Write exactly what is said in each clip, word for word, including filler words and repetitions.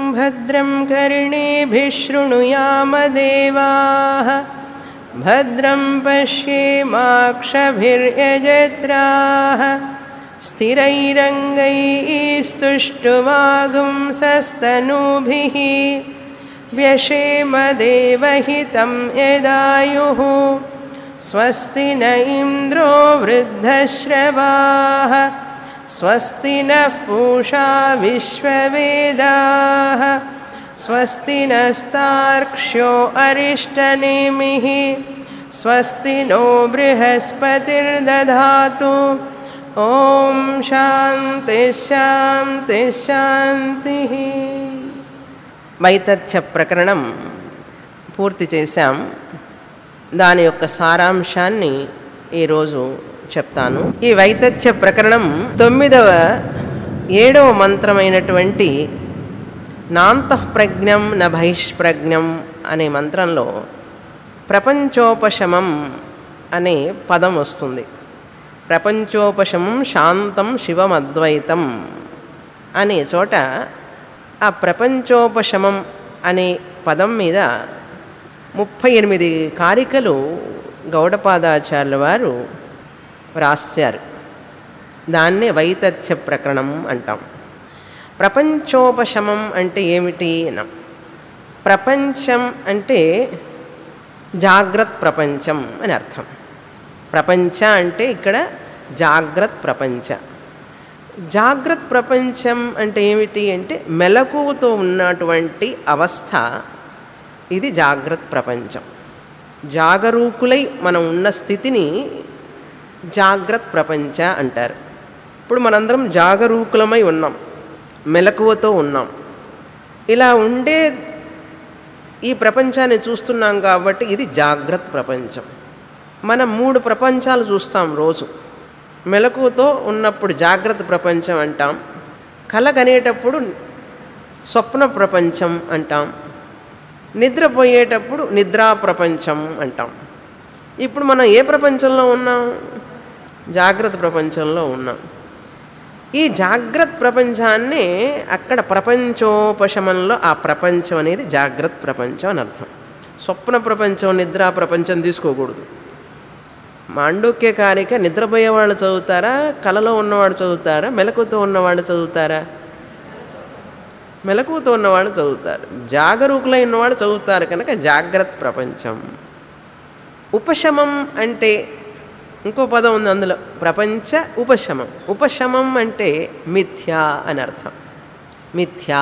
భద్రం కర్ణేభిః శృణుయామ దేవాః భద్రం పశ్యేమాక్షభిర్యజత్రాః స్థిరైరంగైస్తుష్టువాగుంసస్తనూభిः వ్యశేమదేవహితం యదాయుః స్వస్తి న ఇంద్రో వృద్ధశ్రవాః స్వస్తి నః పూషా విశ్వవేదాః స్వస్తి నస్తార్క్ష్యో అరిష్టనేమిః స్వస్తి నో బృహస్పతిర్దధాతు ఓం శాంతి శాంతి శాంతి. వైతథ్య ప్రకరణం పూర్తి చేశాం. దాని యొక్క సారాంశాన్ని ఈరోజు చెప్తాను. ఈ వైతథ్య ప్రకరణం తొమ్మిదవ ఏడవ మంత్రమైనటువంటి నాంతఃప్రజ్ఞం న బహిష్ప్రజ్ఞం అనే మంత్రంలో ప్రపంచోపశమం అనే పదం వస్తుంది. ప్రపంచోపశమం శాంతం శివమద్వైతం అనే చోట ఆ ప్రపంచోపశమం అనే పదం మీద ముప్పై ఎనిమిది కారికలు గౌడపాదాచార్యుల వారు రాశారు. దాన్నే వైతథ్య ప్రకరణం అంటాం. ప్రపంచోపశమం అంటే ఏమిటి అన్నాం. ప్రపంచం అంటే జాగ్రత్త ప్రపంచం అని అర్థం. ప్రపంచ అంటే ఇక్కడ జాగ్రత్త ప్రపంచ. జాగ్రత్త ప్రపంచం అంటే ఏమిటి అంటే మెలకువతో ఉన్నటువంటి అవస్థ. ఇది జాగ్రత్త ప్రపంచం. జాగరూకులై మనం ఉన్న స్థితిని జాగ్రత్త ప్రపంచ అంటారు. ఇప్పుడు మనందరం జాగరూకులమై ఉన్నాం, మెలకువతో ఉన్నాం. ఇలా ఉండే ఈ ప్రపంచాన్ని చూస్తున్నాం కాబట్టి ఇది జాగ్రత్త ప్రపంచం. మనం మూడు ప్రపంచాలు చూస్తాం రోజు. మెలకువతో ఉన్నప్పుడు జాగ్రత్త ప్రపంచం అంటాం, కలగనేటప్పుడు స్వప్న ప్రపంచం అంటాం, నిద్రపోయేటప్పుడు నిద్రా ప్రపంచం అంటాం. ఇప్పుడు మనం ఏ ప్రపంచంలో ఉన్నాం? జాగ్రత్త ప్రపంచంలో ఉన్నాం. ఈ జాగ్రత్త ప్రపంచాన్ని అక్కడ ప్రపంచోపశమంలో ఆ ప్రపంచం అనేది జాగ్రత్త ప్రపంచం అని అర్థం. స్వప్న ప్రపంచం నిద్రా ప్రపంచం తీసుకోకూడదు. మాండూక్య కారిక నిద్రపోయేవాళ్ళు చదువుతారా, కలలో ఉన్నవాడు చదువుతారా, మెలకువతో ఉన్నవాడు చదువుతారా? మెలకువతో ఉన్నవాడు చదువుతారు. జాగరూకులై ఉన్నవాడు చదువుతారు కనుక జాగ్రత్త ప్రపంచం. ఉపశమం అంటే ఇంకో పదం ఉంది అందులో, ప్రపంచ ఉపశమం. ఉపశమం అంటే మిథ్యా అని అర్థం. మిథ్యా,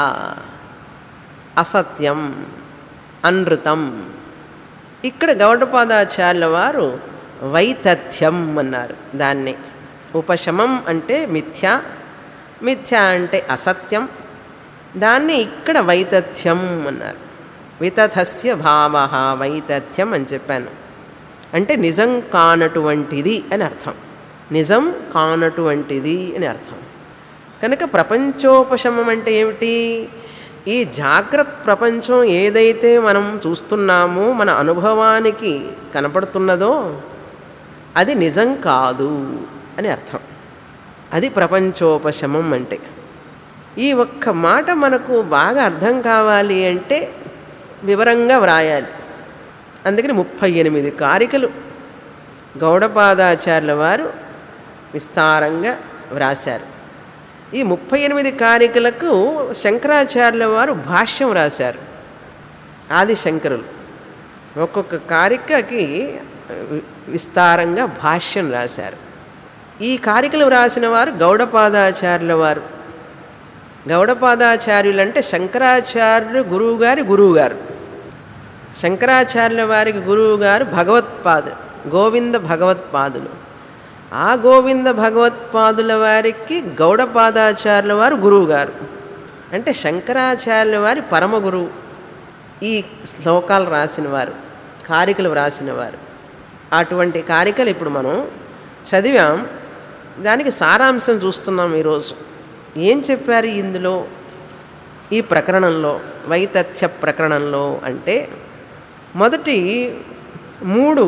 అసత్యం, అనృతం. ఇక్కడ గౌడపాదాచార్యుల వారు వైతథ్యం అన్నారు దాన్ని. ఉపశమం అంటే మిథ్యా, మిథ్యా అంటే అసత్యం. దాన్ని ఇక్కడ వైతథ్యం అన్నారు. వితథస్య భావ వైతథ్యం అని చెప్పాను. అంటే నిజం కానటువంటిది అని అర్థం. నిజం కానటువంటిది అని అర్థం. కనుక ప్రపంచోపశమం అంటే ఏమిటి? ఈ జాగ్రత్త ప్రపంచం ఏదైతే మనం చూస్తున్నామో, మన అనుభవానికి కనపడుతున్నదో అది నిజం కాదు అని అర్థం. అది ప్రపంచోపశమం అంటే. ఈ ఒక్క మాట మనకు బాగా అర్థం కావాలి అంటే వివరంగా వ్రాయాలి. అందుకని ముప్పై ఎనిమిది కారికలు గౌడపాదాచార్యుల వారు విస్తారంగా వ్రాశారు. ఈ ముప్పై ఎనిమిది కారికలకు శంకరాచార్యుల వారు భాష్యం రాశారు. ఆదిశంకరులు ఒక్కొక్క కారికకి విస్తారంగా భాష్యం రాశారు. ఈ కారికలు వ్రాసిన వారు గౌడపాదాచార్యుల వారు. గౌడపాదాచార్యులు అంటే శంకరాచార్యులు గురువుగారి గురువుగారు. శంకరాచార్యుల వారికి గురువుగారు భగవత్పాదు గోవింద భగవత్పాదులు. ఆ గోవింద భగవత్పాదుల వారికి గౌడపాదాచార్యుల వారు గురువుగారు. అంటే శంకరాచార్యుల వారి పరమ గురువు ఈ శ్లోకాలు రాసినవారు, కారికలు వ్రాసినవారు. అటువంటి కారికలు ఇప్పుడు మనం చదివాం. దానికి సారాంశం చూస్తున్నాం ఈరోజు. ఏం చెప్పారు ఇందులో ఈ ప్రకరణంలో, వైతథ్య ప్రకరణంలో అంటే మొదటి మూడు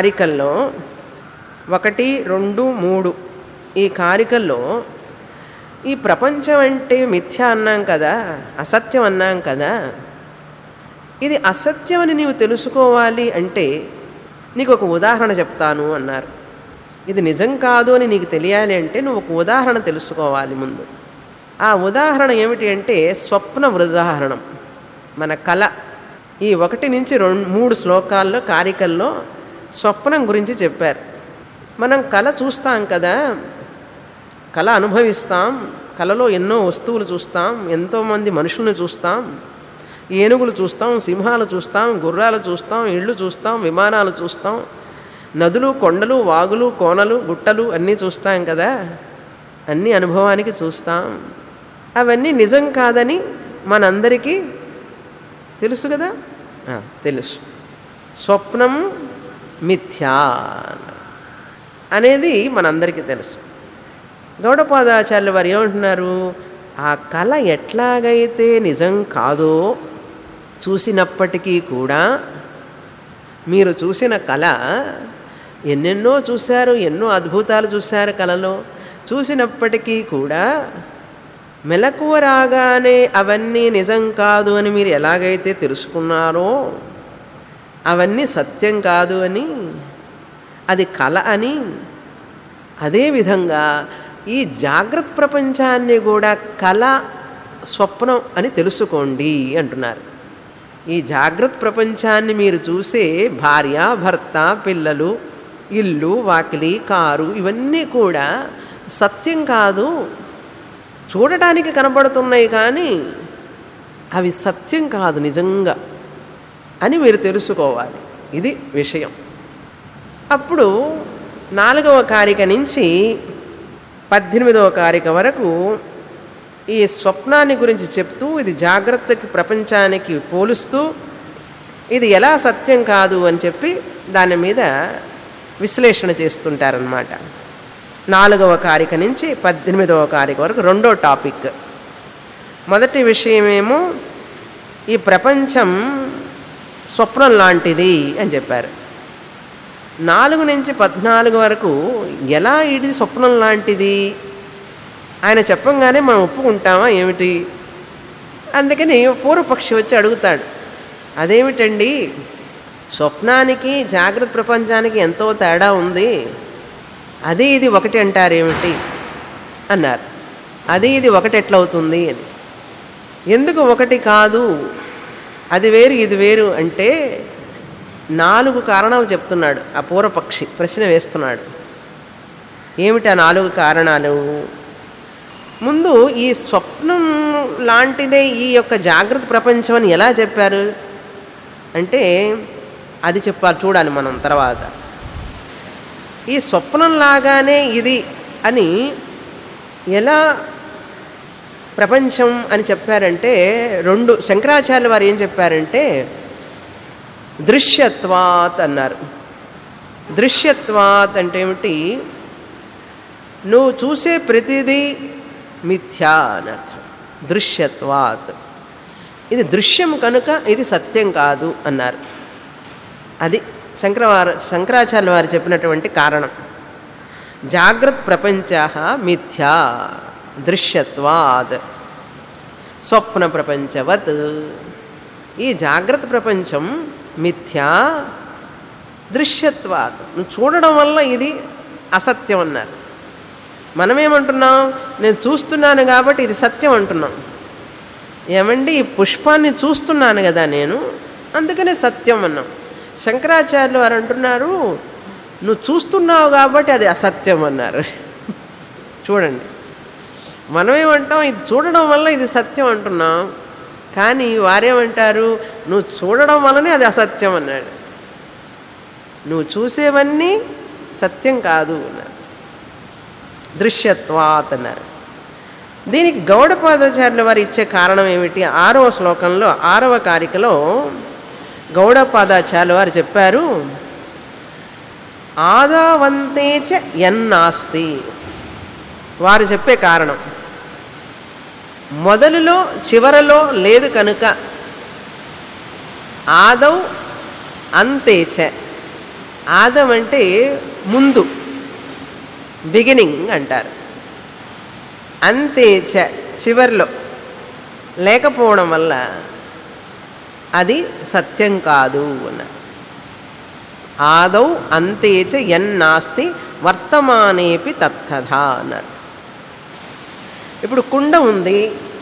కారికల్లో ఒకటి రెండు మూడు ఈ కారికల్లో ఈ ప్రపంచం అంటే మిథ్య అన్నాం కదా, అసత్యం అన్నాం కదా. ఇది అసత్యం అని నీవు తెలుసుకోవాలి అంటే నీకు ఒక ఉదాహరణ చెప్తాను అన్నారు. ఇది నిజం కాదు అని నీకు తెలియాలి అంటే నువ్వు ఒక ఉదాహరణ తెలుసుకోవాలి ముందు. ఆ ఉదాహరణ ఏమిటి అంటే స్వప్న ఉదాహరణం. మన కళ ఈ ఒకటి నుంచి రెండు మూడు శ్లోకాల్లో కారికల్లో స్వప్నం గురించి చెప్పారు. మనం కళ చూస్తాం కదా, కళ అనుభవిస్తాం, కళలో ఎన్నో వస్తువులు చూస్తాం, ఎంతోమంది మనుషులను చూస్తాం, ఏనుగులు చూస్తాం, సింహాలు చూస్తాం, గుర్రాలు చూస్తాం, ఇళ్ళు చూస్తాం, విమానాలు చూస్తాం, నదులు, కొండలు, వాగులు, కోనలు, గుట్టలు అన్నీ చూస్తాం కదా, అన్నీ అనుభవానికి చూస్తాం. అవన్నీ నిజం కాదని మనందరికీ తెలుసు కదా, తెలుసు. స్వప్నం మిథ్యా అనేది మనందరికీ తెలుసు. గౌడపాదాచార్యుల వారు ఏమంటున్నారు, ఆ కళ ఎట్లాగైతే నిజం కాదో చూసినప్పటికీ కూడా మీరు చూసిన కళ ఎన్నెన్నో చూశారు, ఎన్నో అద్భుతాలు చూశారు కళలో, చూసినప్పటికీ కూడా మెలకువ రాగానే అవన్నీ నిజం కాదు అని మీరు ఎలాగైతే తెలుసుకున్నారో, అవన్నీ సత్యం కాదు అని, అది కళ అని, అదేవిధంగా ఈ జాగ్రత్త ప్రపంచాన్ని కూడా కళ, స్వప్నం అని తెలుసుకోండి అంటున్నారు. ఈ జాగ్రత్త ప్రపంచాన్ని మీరు చూసే భార్య, భర్త, పిల్లలు, ఇల్లు, వాకిలి, కారు ఇవన్నీ కూడా సత్యం కాదు, చూడటానికి కనబడుతున్నాయి కానీ అవి సత్యం కాదు నిజంగా అని మీరు తెలుసుకోవాలి. ఇది విషయం. అప్పుడు నాలుగవ కారిక నుంచి పద్దెనిమిదవ కారిక వరకు ఈ స్వప్నాన్ని గురించి చెప్తూ, ఇది జాగ్రత్తకి ప్రపంచానికి పోలుస్తూ ఇది ఎలా సత్యం కాదు అని చెప్పి దాని మీద విశ్లేషణ చేస్తుంటారన్నమాట. నాలుగవ కారిక నుంచి పద్దెనిమిదవ కారిక వరకు రెండో టాపిక్. మొదటి విషయమేమో ఈ ప్రపంచం స్వప్నం లాంటిది అని చెప్పారు. నాలుగు నుంచి పద్నాలుగు వరకు ఎలా ఇది స్వప్నం లాంటిది ఆయన చెప్పంగానే మనం ఒప్పుకుంటామా ఏమిటి? అందుకని పూర్వపక్షి వచ్చి అడుగుతాడు, అదేమిటండి స్వప్నానికి జాగ్రత్త ప్రపంచానికి ఎంతో తేడా ఉంది, అది ఇది ఒకటి అంటారేమిటి అన్నారు. అది ఇది ఒకటి ఎట్లవుతుంది అని. ఎందుకు ఒకటి కాదు, అది వేరు ఇది వేరు అంటే నాలుగు కారణాలు చెప్తున్నాడు ఆ పూర్వపక్షి. ప్రశ్న వేస్తున్నాడు, ఏమిటి ఆ నాలుగు కారణాలు? ముందు ఈ స్వప్నం లాంటిదే ఈ యొక్క జాగ్రత్త ప్రపంచం అని ఎలా చెప్పారు అంటే అది చెప్పాలి, చూడాలి మనం తర్వాత. ఈ స్వప్నం లాగానే ఇది అని ఎలా ప్రపంచం అని చెప్పారంటే రెండు, శంకరాచార్యుల వారు ఏం చెప్పారంటే దృశ్యత్వాత్ అన్నారు. దృశ్యత్వాత్ అంటే ఏమిటి? నువ్వు చూసే ప్రతిదీ మిథ్యా అని అర్థం. దృశ్యత్వాత్, ఇది దృశ్యం కనుక ఇది సత్యం కాదు అన్నారు. అది శంకరవారు శంకరాచార్యుల వారు చెప్పినటువంటి కారణం. జాగ్రత్త ప్రపంచ మిథ్యా దృశ్యత్వాద్ స్వప్న ప్రపంచవత్. ఈ జాగ్రత్త ప్రపంచం మిథ్యా దృశ్యత్వాద్, నువ్వు చూడడం వల్ల ఇది అసత్యం అన్నారు. మనమేమంటున్నాం, నేను చూస్తున్నాను కాబట్టి ఇది సత్యం అంటున్నాం. ఏమండి ఈ పుష్పాన్ని చూస్తున్నాను కదా నేను, అందుకనే సత్యం అన్నాం. శంకరాచార్యులు వారు అంటున్నారు నువ్వు చూస్తున్నావు కాబట్టి అది అసత్యం అన్నారు. చూడండి, మనమేమంటాం ఇది చూడడం వల్ల ఇది సత్యం అంటున్నాం, కానీ వారేమంటారు నువ్వు చూడడం వల్లనే అది అసత్యం అన్నాడు. నువ్వు చూసేవన్నీ సత్యం కాదు అన్నారు. దృశ్యత్వాత్ అన్నారు. దీనికి గౌడపాదాచార్యుల వారు ఇచ్చే కారణం ఏమిటి? ఆరవ శ్లోకంలో ఆరవ కారికలో గౌడపాదాచార్యుల వారు చెప్పారు, ఆదావంతే చ యన్నాస్తి. వారు చెప్పే కారణం మొదలులో చివరలో లేదు కనుక ఆదౌ అంతేచ. ఆదం అంటే ముందు, బిగినింగ్ అంటారు. అంతే చ చివర్లో లేకపోవడం వల్ల అది సత్యం కాదు అన్నారు. ఆదౌ అంతే చ యన్నాస్తి వర్తమానేపి తత్తథా అన్నారు. ఇప్పుడు కుండ ఉంది.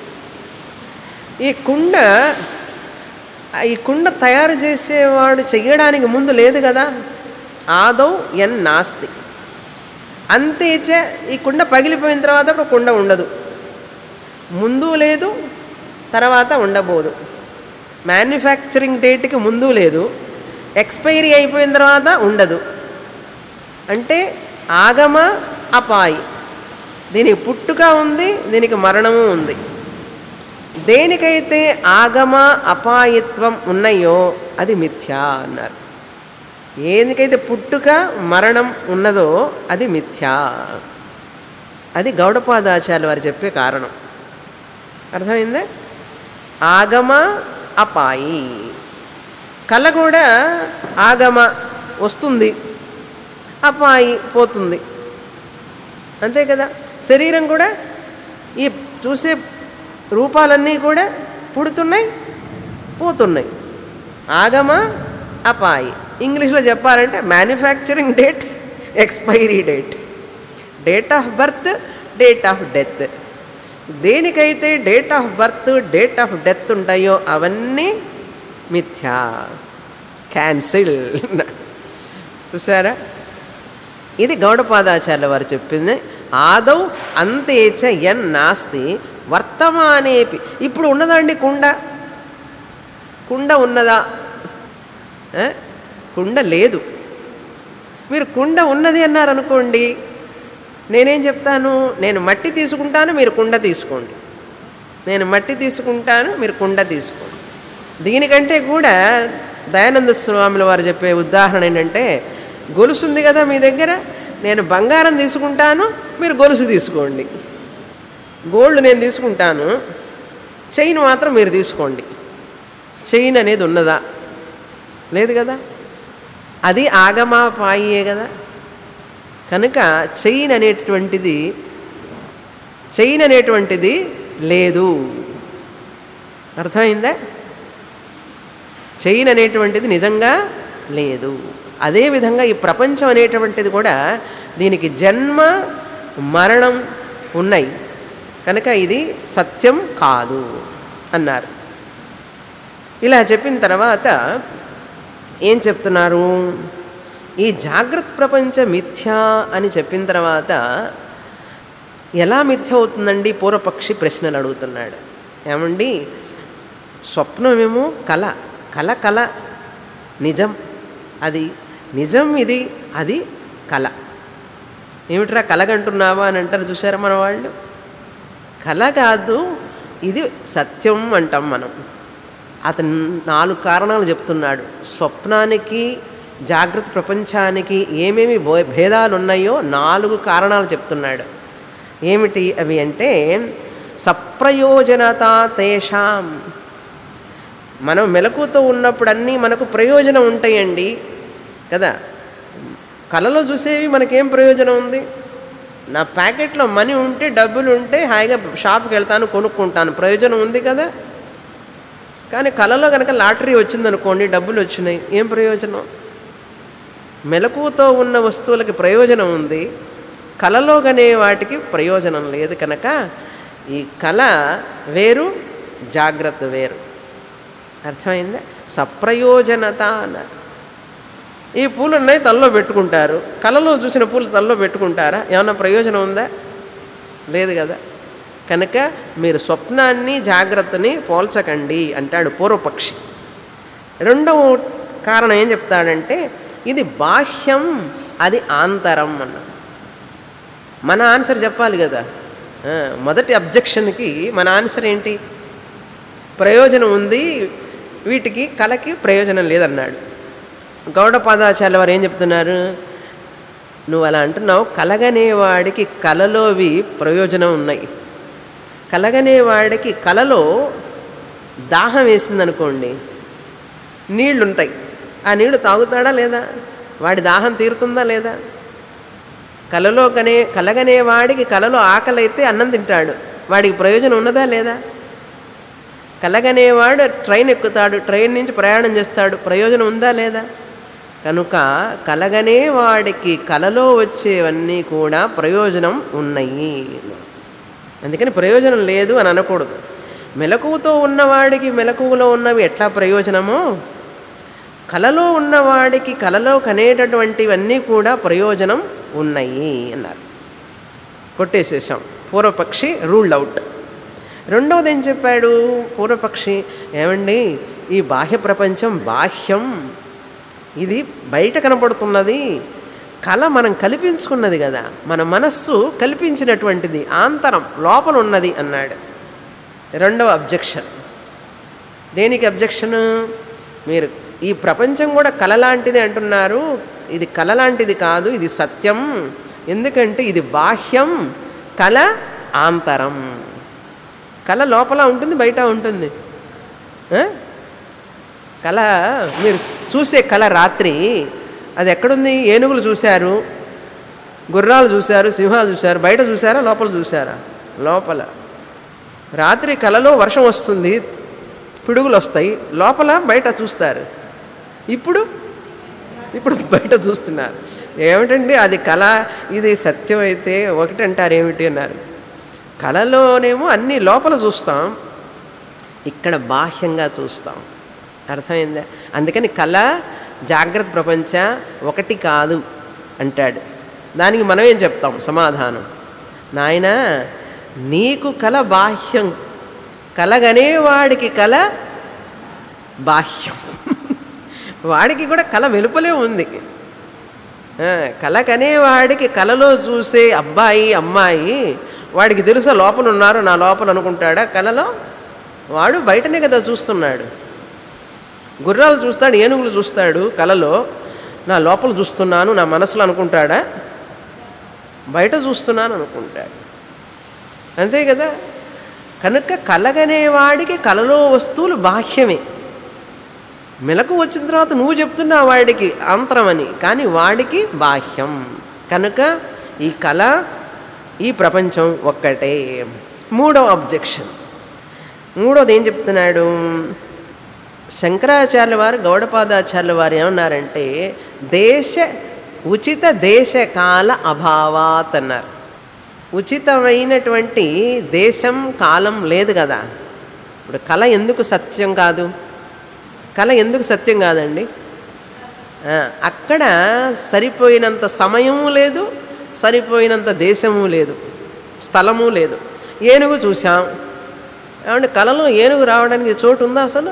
ఈ కుండ ఈ కుండ తయారు చేసేవాడు చెయ్యడానికి ముందు లేదు కదా. ఆదౌ యన్నాస్తి అంతేచ ఈ కుండ పగిలిపోయిన తర్వాత ఇప్పుడు కుండ ఉండదు. ముందు లేదు, తర్వాత ఉండబోదు. మ్యానుఫ్యాక్చరింగ్ డేట్కి ముందు లేదు, ఎక్స్పైరీ అయిపోయిన తర్వాత ఉండదు. అంటే ఆగమ అపాయి. దీనికి పుట్టుక ఉంది, దీనికి మరణము ఉంది. దేనికైతే ఆగమ అపాయిత్వం ఉన్నాయో అది మిథ్యా అన్నారు. ఏదికైతే పుట్టుక మరణం ఉన్నదో అది మిథ్యా. అది గౌడపాదాచార్యులు వారు చెప్పే కారణం. అర్థమైందా? ఆగమ అపాయి. కళ కూడా ఆగమ వస్తుంది, అపాయి పోతుంది, అంతే కదా. శరీరం కూడా ఈ చూసే రూపాలన్నీ కూడా పుడుతున్నాయి, పోతున్నాయి. ఆగమ అపాయి. ఇంగ్లీష్లో చెప్పాలంటే manufacturing date, expiry date, date of birth, date of death. దేనికైతే date of birth, date of death ఉంటాయో అవన్నీ మిథ్యా, క్యాన్సిల్. చూసారా? ఇది గౌడపాదాచార్యుల వారు చెప్పింది. ఆదౌ అంతేచ యన్ నాస్తి వర్తమానేపి. ఇప్పుడు ఉన్నదండి కుండ. కుండ ఉన్నదా? కుండ లేదు. మీరు కుండ ఉన్నది అన్నారనుకోండి, నేనేం చెప్తాను? నేను మట్టి తీసుకుంటాను, మీరు కుండ తీసుకోండి. నేను మట్టి తీసుకుంటాను, మీరు కుండ తీసుకోండి. దీనికంటే కూడా దయానంద స్వాముల వారు చెప్పే ఉదాహరణ ఏంటంటే, గొలుసు ఉంది కదా మీ దగ్గర, నేను బంగారం తీసుకుంటాను, మీరు గొలుసు తీసుకోండి. గోల్డ్ నేను తీసుకుంటాను, చైన్ మాత్రం మీరు తీసుకోండి. చైన్ అనేది ఉన్నదా? లేదు కదా. అది ఆగమాపాయే కదా. కనుక చైన్ అనేటువంటిది చైన్ అనేటువంటిది లేదు. అర్థమైందా? చైన్ అనేటువంటిది నిజంగా లేదు. అదేవిధంగా ఈ ప్రపంచం అనేటువంటిది కూడా దీనికి జన్మ మరణం ఉన్నాయి కనుక ఇది సత్యం కాదు అన్నారు. ఇలా చెప్పిన తర్వాత ఏం చెప్తున్నారు? ఈ జాగ్రత్త ప్రపంచ మిథ్యా అని చెప్పిన తర్వాత ఎలా మిథ్య అవుతుందండి? పూర్వపక్షి ప్రశ్నలు అడుగుతున్నాడు. ఏమండి, స్వప్నమేమో కళ, కళ కళ నిజం, అది నిజం, ఇది అది కళ. ఏమిట్రా కళగంటున్నావా అని అంటారు చూసారా మన వాళ్ళు. కళ కాదు, ఇది సత్యం అంటాం మనం. అతను నాలుగు కారణాలు చెప్తున్నాడు. స్వప్నానికి జాగ్రత్త ప్రపంచానికి ఏమేమి భేదాలు ఉన్నాయో నాలుగు కారణాలు చెప్తున్నాడు. ఏమిటి అవి అంటే, సప్రయోజనత తేషాం. మనం మెలకుతో ఉన్నప్పుడు అన్నీ మనకు ప్రయోజనం ఉంటాయండి కదా. కళలో చూసేవి మనకేం ప్రయోజనం ఉంది? నా ప్యాకెట్లో మనీ ఉంటే, డబ్బులు ఉంటే హాయిగా షాప్కి వెళ్తాను, కొనుక్కుంటాను, ప్రయోజనం ఉంది కదా. కానీ కళలో కనుక లాటరీ వచ్చిందనుకోండి, డబ్బులు వచ్చినాయి, ఏం ప్రయోజనం? మెలకుతో ఉన్న వస్తువులకి ప్రయోజనం ఉంది, కళలో కనే వాటికి ప్రయోజనం లేదు. కనుక ఈ కళ వేరు, జాగ్రత్త వేరు. అర్థమైందా? సప్రయోజనత అన్నారు. ఈ పూలు ఉన్నాయి, తలలో పెట్టుకుంటారు. కళలో చూసిన పూలు తలలో పెట్టుకుంటారా? ఏమన్నా ప్రయోజనం ఉందా? లేదు కదా. కనుక మీరు స్వప్నాన్ని జాగ్రత్తని పోల్చకండి అంటాడు పూర్వపక్షి. రెండవ కారణం ఏం చెప్తాడంటే, ఇది బాహ్యం, అది ఆంతరం అన్నాడు. మన ఆన్సర్ చెప్పాలి కదా. మొదటి అబ్జెక్షన్కి మన ఆన్సర్ ఏంటి? ప్రయోజనం ఉంది, వీటికి కళకి ప్రయోజనం లేదన్నాడు. గౌడపాదాచార్యుల వారు ఏం చెప్తున్నారు? నువ్వు అలా అంటున్నావు, కలగనేవాడికి కళలోవి ప్రయోజనం ఉన్నాయి. కలగనేవాడికి కళలో దాహం వేసిందనుకోండి, నీళ్లుంటాయి, ఆ నీళ్లు తాగుతాడా లేదా? వాడి దాహం తీరుతుందా లేదా? కలలో కనే కలగనే వాడికి కలలో ఆకలి అయితే అన్నం తింటాడు, వాడికి ప్రయోజనం ఉన్నదా లేదా? కలగనేవాడు ట్రైన్ ఎక్కుతాడు, ట్రైన్ నుంచి ప్రయాణం చేస్తాడు, ప్రయోజనం ఉందా లేదా? కనుక కలగనే వాడికి కలలో వచ్చేవన్నీ కూడా ప్రయోజనం ఉన్నాయి. అందుకని ప్రయోజనం లేదు అని అనకూడదు. మెలకువతో ఉన్నవాడికి మెలకువలో ఉన్నవి ఎట్లా ప్రయోజనమో, కలలో ఉన్నవాడికి కలలో కనేటటువంటివన్నీ కూడా ప్రయోజనం ఉన్నాయి అన్నారు. కొట్టేసేసాం, పూర్వపక్షి రూల్డ్ అవుట్. రెండవది ఏం చెప్పాడు పూర్వపక్షి? ఏమండి, ఈ బాహ్య ప్రపంచం బాహ్యం, ఇది బయట కనపడుతున్నది, కళ మనం కల్పించుకున్నది కదా, మన మనస్సు కల్పించినటువంటిది, ఆంతరం లోపల ఉన్నది అన్నాడు. రెండవ అబ్జెక్షన్. దేనికి అబ్జెక్షన్? మీరు ఈ ప్రపంచం కూడా కళ లాంటిది అంటున్నారు, ఇది కళ లాంటిది కాదు, ఇది సత్యం. ఎందుకంటే ఇది బాహ్యం, కళ ఆంతరం. కళ లోపల ఉంటుంది, బయట ఉంటుంది. కళ మీరు చూసే కళ రాత్రి అది ఎక్కడుంది? ఏనుగులు చూశారు, గుర్రాలు చూశారు, సింహాలు చూశారు, బయట చూసారా లోపల చూసారా? లోపల. రాత్రి కళలో వర్షం వస్తుంది, పిడుగులు వస్తాయి, లోపల బయట చూస్తారు. ఇప్పుడు ఇప్పుడు బయట చూస్తున్నారు. ఏమిటండి అది కళ, ఇది సత్యం అయితే ఒకటి అంటారు ఏమిటి అన్నారు. కళలోనేమో అన్నీ లోపల చూస్తాం, ఇక్కడ బాహ్యంగా చూస్తాం. అర్థమైందా? అందుకని కళ జాగ్రత్త ప్రపంచ ఒకటి కాదు అంటాడు. దానికి మనం ఏం చెప్తాం సమాధానం? నాయనా, నీకు కళ బాహ్యం, కలగనేవాడికి కళ బాహ్యం. వాడికి కూడా కళ వెలుపలే ఉంది. కళ కనేవాడికి కళలో చూసే అబ్బాయి అమ్మాయి వాడికి తెలుసా లోపల ఉన్నారు నా లోపల అనుకుంటాడా? కళలో వాడు బయటనే కదా చూస్తున్నాడు. గుర్రాలు చూస్తాడు, ఏనుగులు చూస్తాడు, కళలో నా లోపల చూస్తున్నాను నా మనసులో అనుకుంటాడా? బయట చూస్తున్నాను అనుకుంటాడు. అంతే కదా. కనుక కలగనేవాడికి కళలో వస్తువులు బాహ్యమే. మెలకు వచ్చిన తర్వాత నువ్వు చెప్తున్నావు వాడికి అంతరమని, కానీ వాడికి బాహ్యం. కనుక ఈ కళ ఈ ప్రపంచం ఒక్కటే. మూడవ అబ్జెక్షన్. మూడవది ఏం చెప్తున్నాడు శంకరాచార్యుల వారు, గౌడపాదాచార్యుల వారు ఏమన్నారంటే దేశ ఉచిత దేశకాల అభావాత్ అన్నారు. ఉచితమైనటువంటి దేశం కాలం లేదు కదా. ఇప్పుడు కళ ఎందుకు సత్యం కాదు? కళ ఎందుకు సత్యం కాదండి? అక్కడ సరిపోయినంత సమయము లేదు, సరిపోయినంత దేశము లేదు, స్థలము లేదు. ఏనుగు చూసాం ఏమంటే కళలో ఏనుగు రావడానికి చోటు ఉందా అసలు?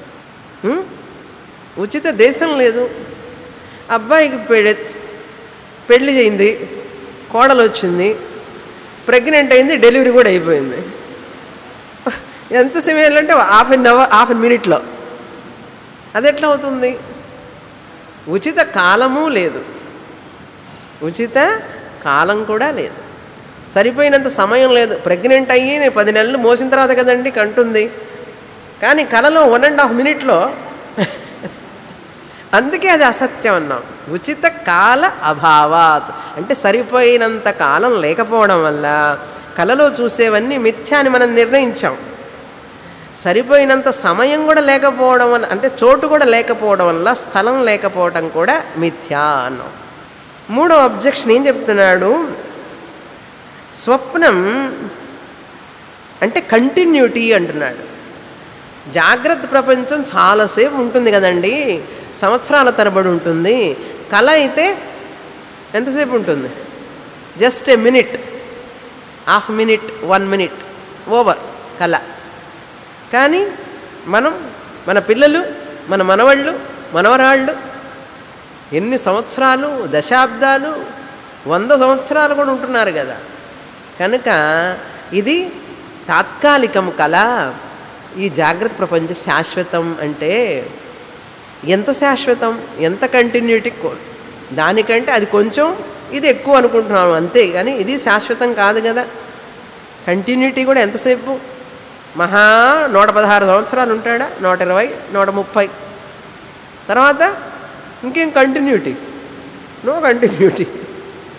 ఉచిత దేశం లేదు. అబ్బాయికి పెళ్ళి పెళ్ళి అయింది, కోడలు వచ్చింది, ప్రెగ్నెంట్ అయింది, డెలివరీ కూడా అయిపోయింది. ఎంత సమయం అంటే half an hour half an మినిట్లో. అది ఎట్లా అవుతుంది? ఉచిత కాలము లేదు, ఉచిత కాలం కూడా లేదు, సరిపోయినంత సమయం లేదు. ప్రెగ్నెంట్ అయ్యి పది నెలలు మోసిన తర్వాత కదండి కంటుంది, కానీ కళలో వన్ అండ్ హాఫ్ మినిట్లో. అందుకే అది అసత్యం అన్నాం. ఉచిత కాల అభావాత్ అంటే సరిపోయినంత కాలం లేకపోవడం వల్ల కళలో చూసేవన్నీ మిథ్యా అని మనం నిర్ణయించాం. సరిపోయినంత సమయం కూడా లేకపోవడం వల్ల, అంటే చోటు కూడా లేకపోవడం వల్ల, స్థలం లేకపోవడం కూడా మిథ్యా అన్నాం. మూడో అబ్జెక్షన్ ఏం చెప్తున్నాడు? స్వప్నం అంటే కంటిన్యూటీ అంటున్నాడు. జాగ్రత్త ప్రపంచం చాలాసేపు ఉంటుంది కదండి, సంవత్సరాల తరబడి ఉంటుంది. కళ అయితే ఎంతసేపు ఉంటుంది? Just a minute, half minute, one minute, over కళ. కానీ మనం, మన పిల్లలు, మన మనవళ్ళు, మనవరాళ్ళు ఎన్ని సంవత్సరాలు, దశాబ్దాలు, వంద సంవత్సరాలు కూడా ఉంటున్నారు కదా. కనుక ఇది తాత్కాలికం కళ. ఈ జాగ్రత్త ప్రపంచం శాశ్వతం. అంటే ఎంత శాశ్వతం, ఎంత కంటిన్యూటీ, దానికంటే అది కొంచెం ఇది ఎక్కువ అనుకుంటున్నాము అంతే, కానీ ఇది శాశ్వతం కాదు కదా. కంటిన్యూటీ కూడా ఎంతసేపు? మహా నూట పదహారు సంవత్సరాలు ఉంటాడా, నూట ఇరవై, నూట ముప్పై, తర్వాత ఇంకేం కంటిన్యూటీ? No continuity.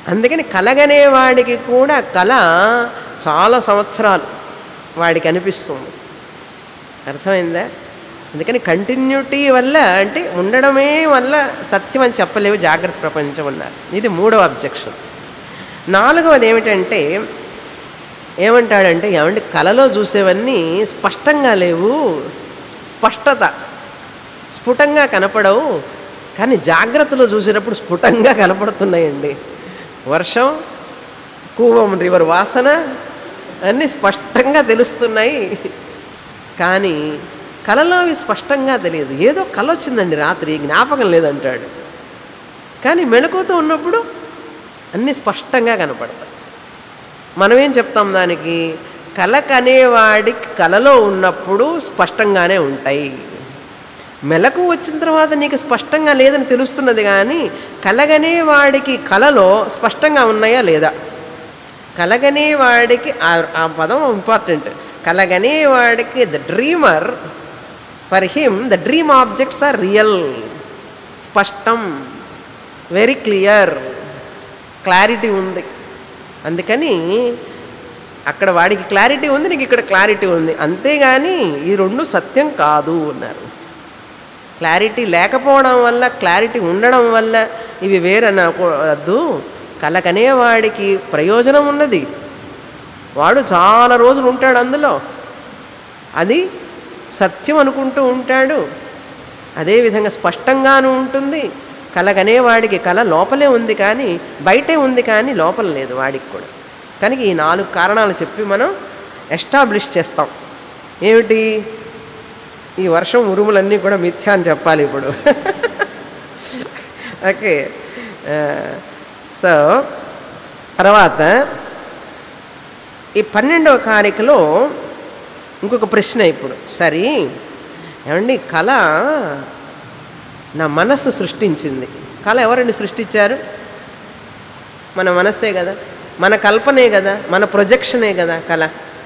అందుకని కలగనేవాడికి కూడా కళ చాలా సంవత్సరాలు వాడికి అనిపిస్తుంది. అర్థమైందా? అందుకని కంటిన్యూటీ వల్ల అంటే ఉండడమే వల్ల సత్యం అని చెప్పలేవు జాగ్రత్త ప్రపంచం అన్నారు. ఇది మూడవ అబ్జెక్షన్. నాలుగవది ఏమిటంటే ఏమంటాడంటే ఏమంటే కళలో చూసేవన్నీ స్పష్టంగా లేవు, స్పష్టత స్ఫుటంగా కనపడవు, కానీ జాగ్రత్తలో చూసేటప్పుడు స్ఫుటంగా కనపడుతున్నాయండి. వర్షం, కూవం రివర్ వాసన అన్నీ స్పష్టంగా తెలుస్తున్నాయి, కానీ కళలో అవి స్పష్టంగా తెలియదు. ఏదో కళ వచ్చిందండి రాత్రి, జ్ఞాపకం లేదంటాడు, కానీ మెళకువతో ఉన్నప్పుడు అన్నీ స్పష్టంగా కనపడతాయి. మనమేం చెప్తాం దానికి? కళ కనేవాడికి కళలో ఉన్నప్పుడు స్పష్టంగానే ఉంటాయి, మెలకు వచ్చిన తర్వాత నీకు స్పష్టంగా లేదని తెలుస్తున్నది, కానీ కలగనేవాడికి కళలో స్పష్టంగా ఉన్నాయా లేదా? కలగనేవాడికి ఆ పదం ఇంపార్టెంట్. కలగనేవాడికి the dreamer, for him the dream objects are real, స్పష్టం, వెరీ క్లియర్, క్లారిటీ ఉంది. అందుకని అక్కడ వాడికి క్లారిటీ ఉంది, నీకు ఇక్కడ క్లారిటీ ఉంది, అంతేగాని ఈ రెండు సత్యం కాదు అన్నారు. క్లారిటీ లేకపోవడం వల్ల క్లారిటీ ఉండడం వల్ల ఇవి వేరనకూడదు. కలకనేవాడికి ప్రయోజనం ఉన్నది, వాడు చాలా రోజులు ఉంటాడు అందులో, అది సత్యం అనుకుంటూ ఉంటాడు. అదేవిధంగా స్పష్టంగానూ ఉంటుంది. కలగనేవాడికి కళ లోపలే ఉంది కానీ బయటే ఉంది, కానీ లోపల లేదు వాడికి కూడా. కనుక ఈ నాలుగు కారణాలు చెప్పి మనం ఎస్టాబ్లిష్ చేస్తాం. ఏమిటి? ఈ వర్షం ఉరుములన్నీ కూడా మిథ్యా అని చెప్పాలి ఇప్పుడు. ఓకే. సో తర్వాత ఈ పన్నెండవ కారికలో ఇంకొక ప్రశ్న ఇప్పుడు. సరే ఏమండి, కళ నా మనస్సు సృష్టించింది. కళ ఎవరండి సృష్టించారు? మన మనస్సే కదా, మన కల్పనే కదా, మన ప్రొజెక్షనే కదా కళ.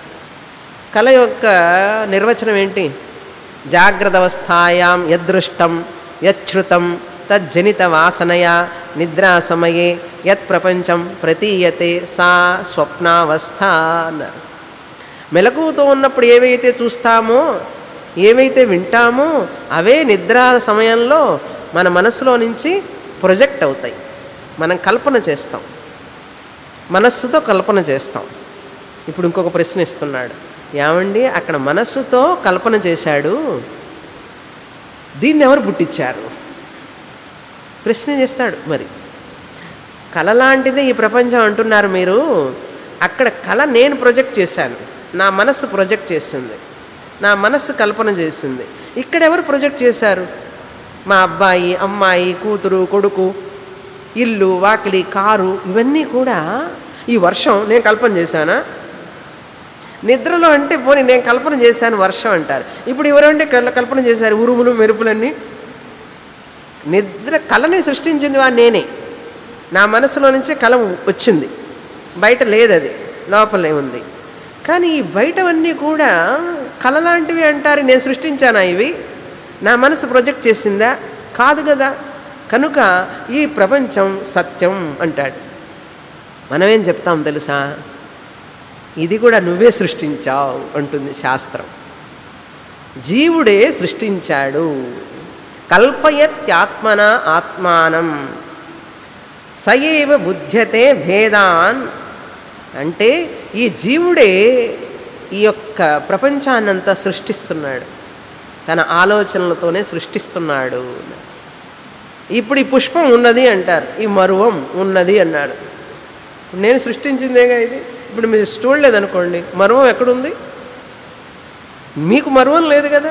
కళ యొక్క నిర్వచనం ఏంటి? జాగ్రత్త అవస్థాయాం యదృష్టం యచ్ఛృతం తజ్జనిత వాసనయా నిద్రా సమయే యత్ ప్రపంచం ప్రతీయతే సా స్వప్నావస్థ అన్నారు. మెలకువతో ఉన్నప్పుడు ఏవైతే చూస్తామో, ఏవైతే వింటామో అవే నిద్రా సమయంలో మన మనసులో నుంచి ప్రొజెక్ట్ అవుతాయి. మనం కల్పన చేస్తాం, మనస్సుతో కల్పన చేస్తాం. ఇప్పుడు ఇంకొక ప్రశ్న ఇస్తున్నాడు. ఏమండి, అక్కడ మనస్సుతో కల్పన చేశాడు, దీన్ని ఎవరు పుట్టించారు? ప్రశ్న చేస్తాడు. మరి కళ లాంటిదే ఈ ప్రపంచం అంటున్నారు మీరు, అక్కడ కళ నేను ప్రొజెక్ట్ చేశాను, నా మనస్సు ప్రొజెక్ట్ చేసింది, నా మనస్సు కల్పన చేసింది. ఇక్కడ ఎవరు ప్రొజెక్ట్ చేశారు? మా అబ్బాయి, అమ్మాయి, కూతురు, కొడుకు, ఇల్లు, వాకిలి, కారు, ఇవన్నీ కూడా. ఈ వర్షం నేను కల్పన చేశానా? నిద్రలో అంటే పోనీ నేను కల్పన చేశాను వర్షం అంటారు. ఇప్పుడు ఎవరంటే కల్పన చేశారు ఉరుములు, మెరుపులన్నీ. నిద్ర కళని సృష్టించింది వా నేనే, నా మనసులో నుంచే కళ వచ్చింది, బయట లేదు, అది లోపలే ఉంది. కానీ ఈ బయటవన్నీ కూడా కళ లాంటివి అంటారు. నేను సృష్టించానా ఇవి? నా మనసు ప్రొజెక్ట్ చేసిందా? కాదు కదా. కనుక ఈ ప్రపంచం సత్యం అంటాడు. మనమేం చెప్తాం తెలుసా? ఇది కూడా నువ్వే సృష్టించావు అంటుంది శాస్త్రం. జీవుడే సృష్టించాడు. కల్పయత్యాత్మన ఆత్మానం సయేవ బుధ్యతే భేదాన్. అంటే ఈ జీవుడే ఈ యొక్క ప్రపంచాన్నంతా సృష్టిస్తున్నాడు, తన ఆలోచనలతోనే సృష్టిస్తున్నాడు. ఇప్పుడు ఈ పుష్పం ఉన్నది అంటారు, ఈ మరువం ఉన్నది అన్నారు. నేను సృష్టించిందేగా ఇది. ఇప్పుడు మీరు చూడలేదనుకోండి, మరువం ఎక్కడుంది? మీకు మరువం లేదు కదా,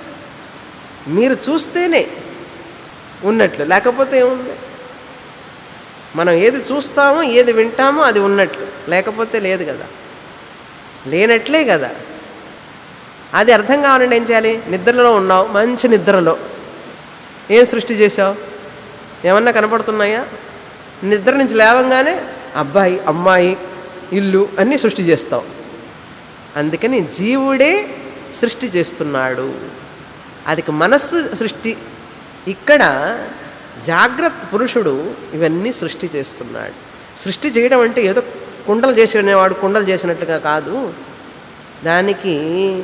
మీరు చూస్తేనే ఉన్నట్లు, లేకపోతే ఏముంది? మనం ఏది చూస్తామో ఏది వింటామో అది ఉన్నట్లు, లేకపోతే లేదు కదా, లేనట్లే కదా. అది అర్థం కావాలంటే ఏం చేయాలి? నిద్రలో ఉన్నావు, మంచి నిద్రలో ఏం సృష్టి చేసావు? ఏమన్నా కనపడుతున్నాయా? నిద్ర నుంచి లేవంగానే అబ్బాయి, అమ్మాయి, ఇల్లు అన్నీ సృష్టి చేస్తావు. అందుకని జీవుడే సృష్టి చేస్తున్నాడు. అది మనస్సు సృష్టి. ఇక్కడ జాగ్రత్త పురుషుడు ఇవన్నీ సృష్టి చేస్తున్నాడు. సృష్టి చేయడం అంటే ఏదో కుండలు చేసేవాడు కుండలు చేసినట్లుగా కాదు, దానికి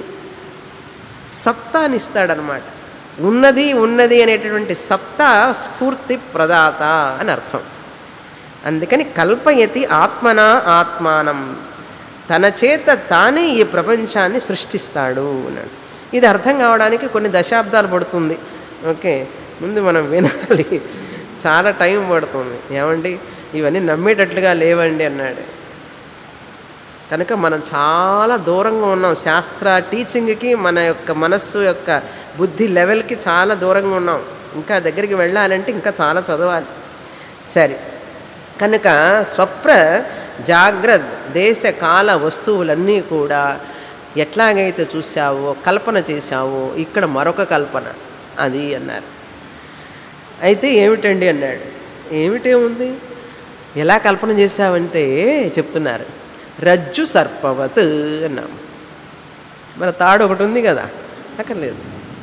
సత్తానిస్తాడనమాట. ఉన్నది ఉన్నది అనేటటువంటి సత్తా స్ఫూర్తి ప్రదాత అని అర్థం. అందుకని కల్పయతి ఆత్మన ఆత్మానం, తన చేత తానే ఈ ప్రపంచాన్ని సృష్టిస్తాడు అన్నాడు. ఇది అర్థం కావడానికి కొన్ని దశాబ్దాలు పడుతుంది. ఓకే, ముందు మనం వినాలి, చాలా టైం పడుతుంది. ఏమండి ఇవన్నీ నమ్మేటట్లుగా లేవండి అన్నాడు. కనుక మనం చాలా దూరంగా ఉన్నాం శాస్త్ర టీచింగ్కి, మన యొక్క మనస్సు యొక్క బుద్ధి లెవెల్కి చాలా దూరంగా ఉన్నాం. ఇంకా దగ్గరికి వెళ్ళాలంటే ఇంకా చాలా చదవాలి. సరే, కనుక స్వప్న జాగ్రత్త దేశ కాల వస్తువులన్నీ కూడా ఎట్లాగైతే చూసావో కల్పన చేశావో ఇక్కడ మరొక కల్పన అది అన్నారు. అయితే ఏమిటండి అన్నాడు. ఏమిటేముంది, ఎలా కల్పన చేశావంటే చెప్తున్నారు. రజ్జు సర్పవత్ అన్నాం. మన తాడు ఒకటి ఉంది కదా, అక్కర్లేదు.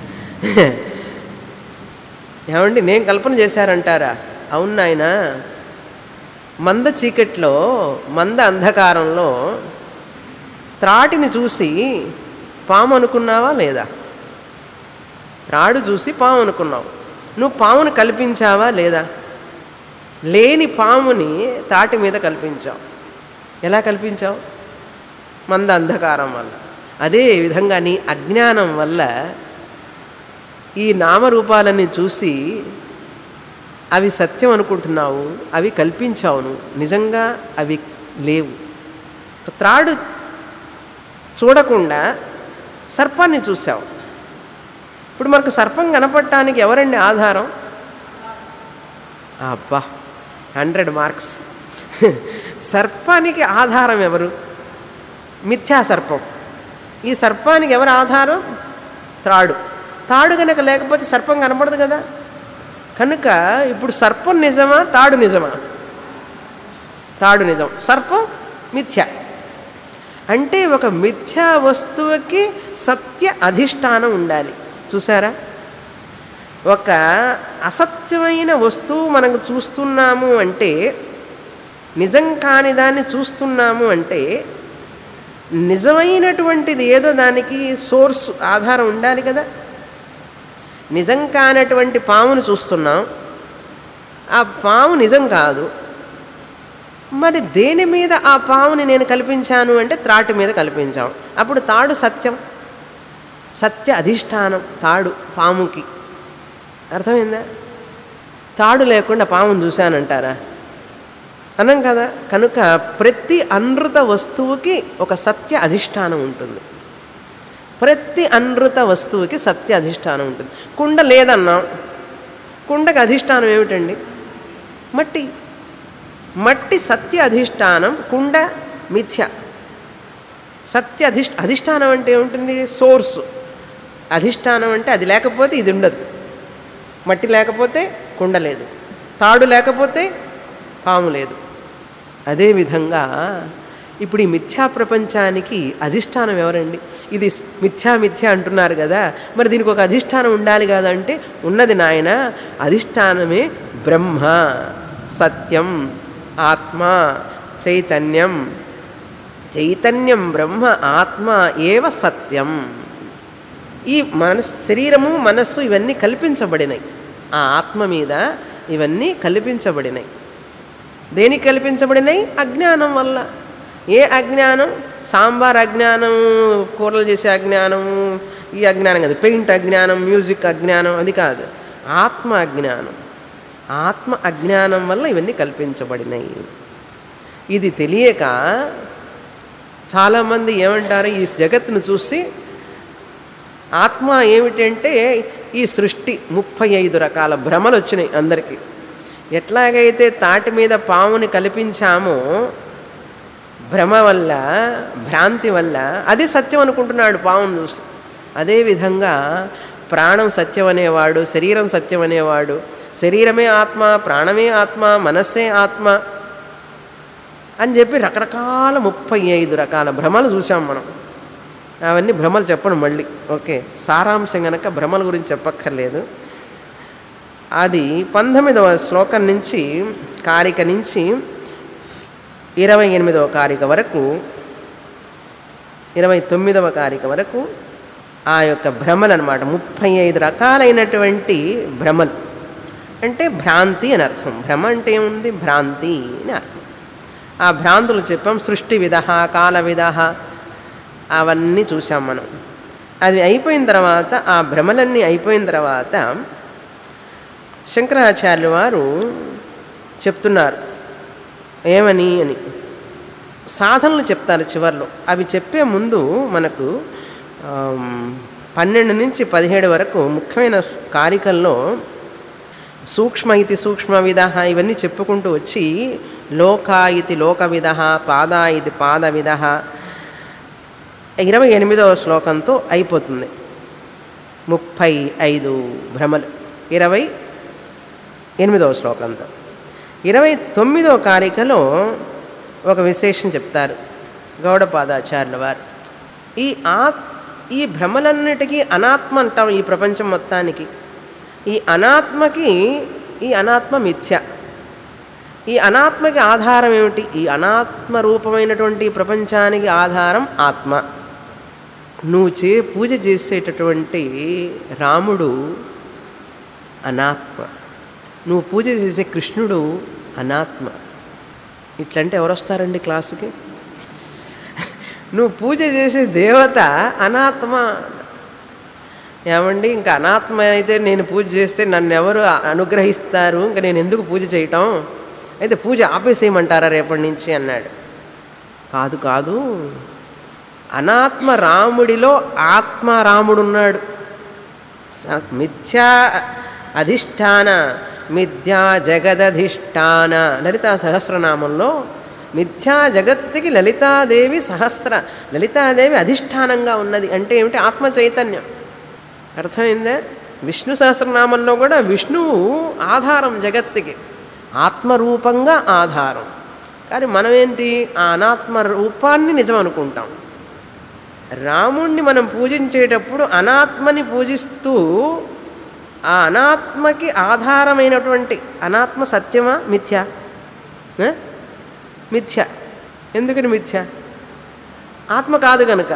ఏమండి నేను కల్పన చేశారంటారా? అవును నాయన, మంద చీకట్లో మంద అంధకారంలో త్రాటిని చూసి పాము అనుకున్నావా లేదా? త్రాడు చూసి పాము అనుకున్నావు. నువ్వు పాముని కల్పించావా లేదా? లేని పాముని తాటి మీద కల్పించావు. ఎలా కల్పించావు? మంద అంధకారం వల్ల. అదే విధంగా నీ అజ్ఞానం వల్ల ఈ నామరూపాలన్నీ చూసి అవి సత్యం అనుకుంటున్నావు, అవి కల్పించావు. నువ్వు నిజంగా అవి లేవు. త్రాడు చూడకుండా సర్పాన్ని చూసావు. ఇప్పుడు మనకు సర్పం కనపడటానికి ఎవరండి ఆధారం? అబ్బా, హండ్రెడ్ మార్క్స్. సర్పానికి ఆధారం ఎవరు? మిథ్యా సర్పం. ఈ సర్పానికి ఎవరు ఆధారం? త్రాడు. తాడు కనుక లేకపోతే సర్పం కనపడదు కదా. కనుక ఇప్పుడు సర్పం నిజమా, తాడు నిజమా? తాడు నిజం, సర్పం మిథ్య. అంటే ఒక మిథ్యా వస్తువుకి సత్య అధిష్టానం ఉండాలి. చూసారా, ఒక అసత్యమైన వస్తువు మనకు చూస్తున్నాము అంటే, నిజం కాని దాన్ని చూస్తున్నాము అంటే నిజమైనటువంటిది ఏదో దానికి సోర్స్ ఆధారం ఉండాలి కదా. నిజం కానటువంటి పామును చూస్తున్నాం, ఆ పాము నిజం కాదు. మరి దేని మీద ఆ పాముని నేను కల్పించాను అంటే త్రాటి మీద కల్పించాం. అప్పుడు తాడు సత్యం, సత్య అధిష్టానం తాడు పాముకి. అర్థమైందా? తాడు లేకుండా పామును చూశానంటారా? అనం కదా. కనుక ప్రతి అనృత వస్తువుకి ఒక సత్య అధిష్టానం ఉంటుంది. ప్రతి అనృత వస్తువుకి సత్య అధిష్టానం ఉంటుంది. కుండ లేదన్నాం, కుండకి అధిష్టానం ఏమిటండి? మట్టి. మట్టి సత్య అధిష్టానం, కుండ మిథ్య. సత్య అధిష్ట అధిష్టానం అంటే ఏముంటుంది? సోర్సు. అధిష్టానం అంటే అది లేకపోతే ఇది ఉండదు. మట్టి లేకపోతే కుండ లేదు, తాడు లేకపోతే పాము లేదు. అదేవిధంగా ఇప్పుడు ఈ మిథ్యా ప్రపంచానికి అధిష్టానం ఎవరండి? ఇది మిథ్యా మిథ్యా అంటున్నారు కదా, మరి దీనికి ఒక అధిష్టానం ఉండాలి కదా అంటే ఉన్నది నాయన. అధిష్టానమే బ్రహ్మ, సత్యం, ఆత్మ, చైతన్యం. చైతన్యం బ్రహ్మ, ఆత్మ ఏవ సత్యం. ఈ మనస్ శరీరము మనస్సు ఇవన్నీ కల్పించబడినాయి. ఆ ఆత్మ మీద ఇవన్నీ కల్పించబడినాయి. దేనికి కల్పించబడినాయి? అజ్ఞానం వల్ల. ఏ అజ్ఞానం? సాంబార్ అజ్ఞానం, కూరలు చేసే అజ్ఞానం, ఈ అజ్ఞానం కాదు. పెయింట్ అజ్ఞానం, మ్యూజిక్ అజ్ఞానం, అది కాదు. ఆత్మ అజ్ఞానం. ఆత్మ అజ్ఞానం వల్ల ఇవన్నీ కల్పించబడినాయి. ఇది తెలియక చాలామంది ఏమంటారు, ఈ జగత్తును చూసి ఆత్మ ఏమిటంటే ఈ సృష్టి ముప్పై ఐదు రకాల భ్రమలు వచ్చినాయి అందరికీ. ఎట్లాగైతే తాటి మీద పాముని కల్పించామో భ్రమ వల్ల, భ్రాంతి వల్ల, అది సత్యం అనుకుంటున్నాడు పామును చూసి. అదేవిధంగా ప్రాణం సత్యం అనేవాడు, శరీరం సత్యం అనేవాడు, శరీరమే ఆత్మ, ప్రాణమే ఆత్మ, మనస్సే ఆత్మ అని చెప్పి రకరకాల ముప్పై ఐదు రకాల భ్రమలు చూసాం మనం. అవన్నీ భ్రమలు చెప్పను మళ్ళీ. ఓకే, సారాంశం కనుక భ్రమల గురించి చెప్పక్కర్లేదు. అది పంతొమ్మిదవ శ్లోకం నుంచి, కారిక నుంచి ఇరవై ఎనిమిదవ కారిక వరకు ఇరవై తొమ్మిదవ కారిక వరకు ఆ యొక్క భ్రమలు అన్నమాట. ముప్పై ఐదు రకాలైనటువంటి భ్రమలు అంటే భ్రాంతి అని అర్థం. భ్రమ అంటే ఏముంది? భ్రాంతి అని అర్థం. ఆ భ్రాంతులు చెప్పాం. సృష్టి విధ, కాల విధ అవన్నీ చూసాం మనం. అది అయిపోయిన తర్వాత, ఆ భ్రమలన్నీ అయిపోయిన తర్వాత శంకరాచార్యులు వారు చెప్తున్నారు ఏమని అని. సాధనలు చెప్తారు చివర్లో. అవి చెప్పే ముందు మనకు పన్నెండు నుంచి పదిహేడు వరకు ముఖ్యమైన కారికల్లో సూక్ష్మ ఇది సూక్ష్మ విధ ఇవన్నీ చెప్పుకుంటూ వచ్చి లోక ఇది లోక విధ, పాద ఇది పాద విధ ఇరవై ఎనిమిదవ శ్లోకంతో అయిపోతుంది. ముప్పై ఐదు భ్రమలు ఇరవై ఎనిమిదవ శ్లోకంతో. ఇరవై తొమ్మిదవ కారికలో ఒక విశేషం చెప్తారు గౌడపాదాచార్యుల వారు. ఈ ఆ ఈ భ్రమలన్నిటికీ అనాత్మ అంటాం ఈ ప్రపంచం మొత్తానికి. ఈ అనాత్మకి ఈ అనాత్మ మిథ్య. ఈ అనాత్మకి ఆధారం ఏమిటి? ఈ అనాత్మ రూపమైనటువంటి ప్రపంచానికి ఆధారం ఆత్మ. నువ్వు చే పూజ చేసేటటువంటి రాముడు అనాత్మ, నువ్వు పూజ చేసే కృష్ణుడు అనాత్మ. ఇట్లంటే ఎవరు వస్తారండి క్లాసుకి? నువ్వు పూజ చేసే దేవత అనాత్మ. ఏమండి ఇంకా అనాత్మ అయితే నేను పూజ చేస్తే నన్ను ఎవరు అనుగ్రహిస్తారు? ఇంకా నేను ఎందుకు పూజ చేయటం? అయితే పూజ ఆపేసేయమంటారా రేపటి నుంచి అన్నాడు. కాదు కాదు, అనాత్మ రాముడిలో ఆత్మ రాముడున్నాడు. మిథ్యా అధిష్టాన మిథ్యా జగదధిష్టాన లలితా సహస్రనామంలో మిథ్యా జగత్తుకి లలితాదేవి సహస్ర లలితాదేవి అధిష్టానంగా ఉన్నది అంటే ఏమిటి? ఆత్మ చైతన్యం. అర్థమైందా? విష్ణు సహస్రనామంలో కూడా విష్ణువు ఆధారం జగత్తుకి, ఆత్మరూపంగా ఆధారం. కానీ మనం ఏంటి? ఆ అనాత్మ రూపాన్ని నిజం అనుకుంటాం. రాముణ్ణి మనం పూజించేటప్పుడు అనాత్మని పూజిస్తూ ఆ అనాత్మకి ఆధారమైనటువంటి అనాత్మ సత్యమా మిథ్య? మిథ్య. ఎందుకని మిథ్య? ఆత్మ కాదు కనుక.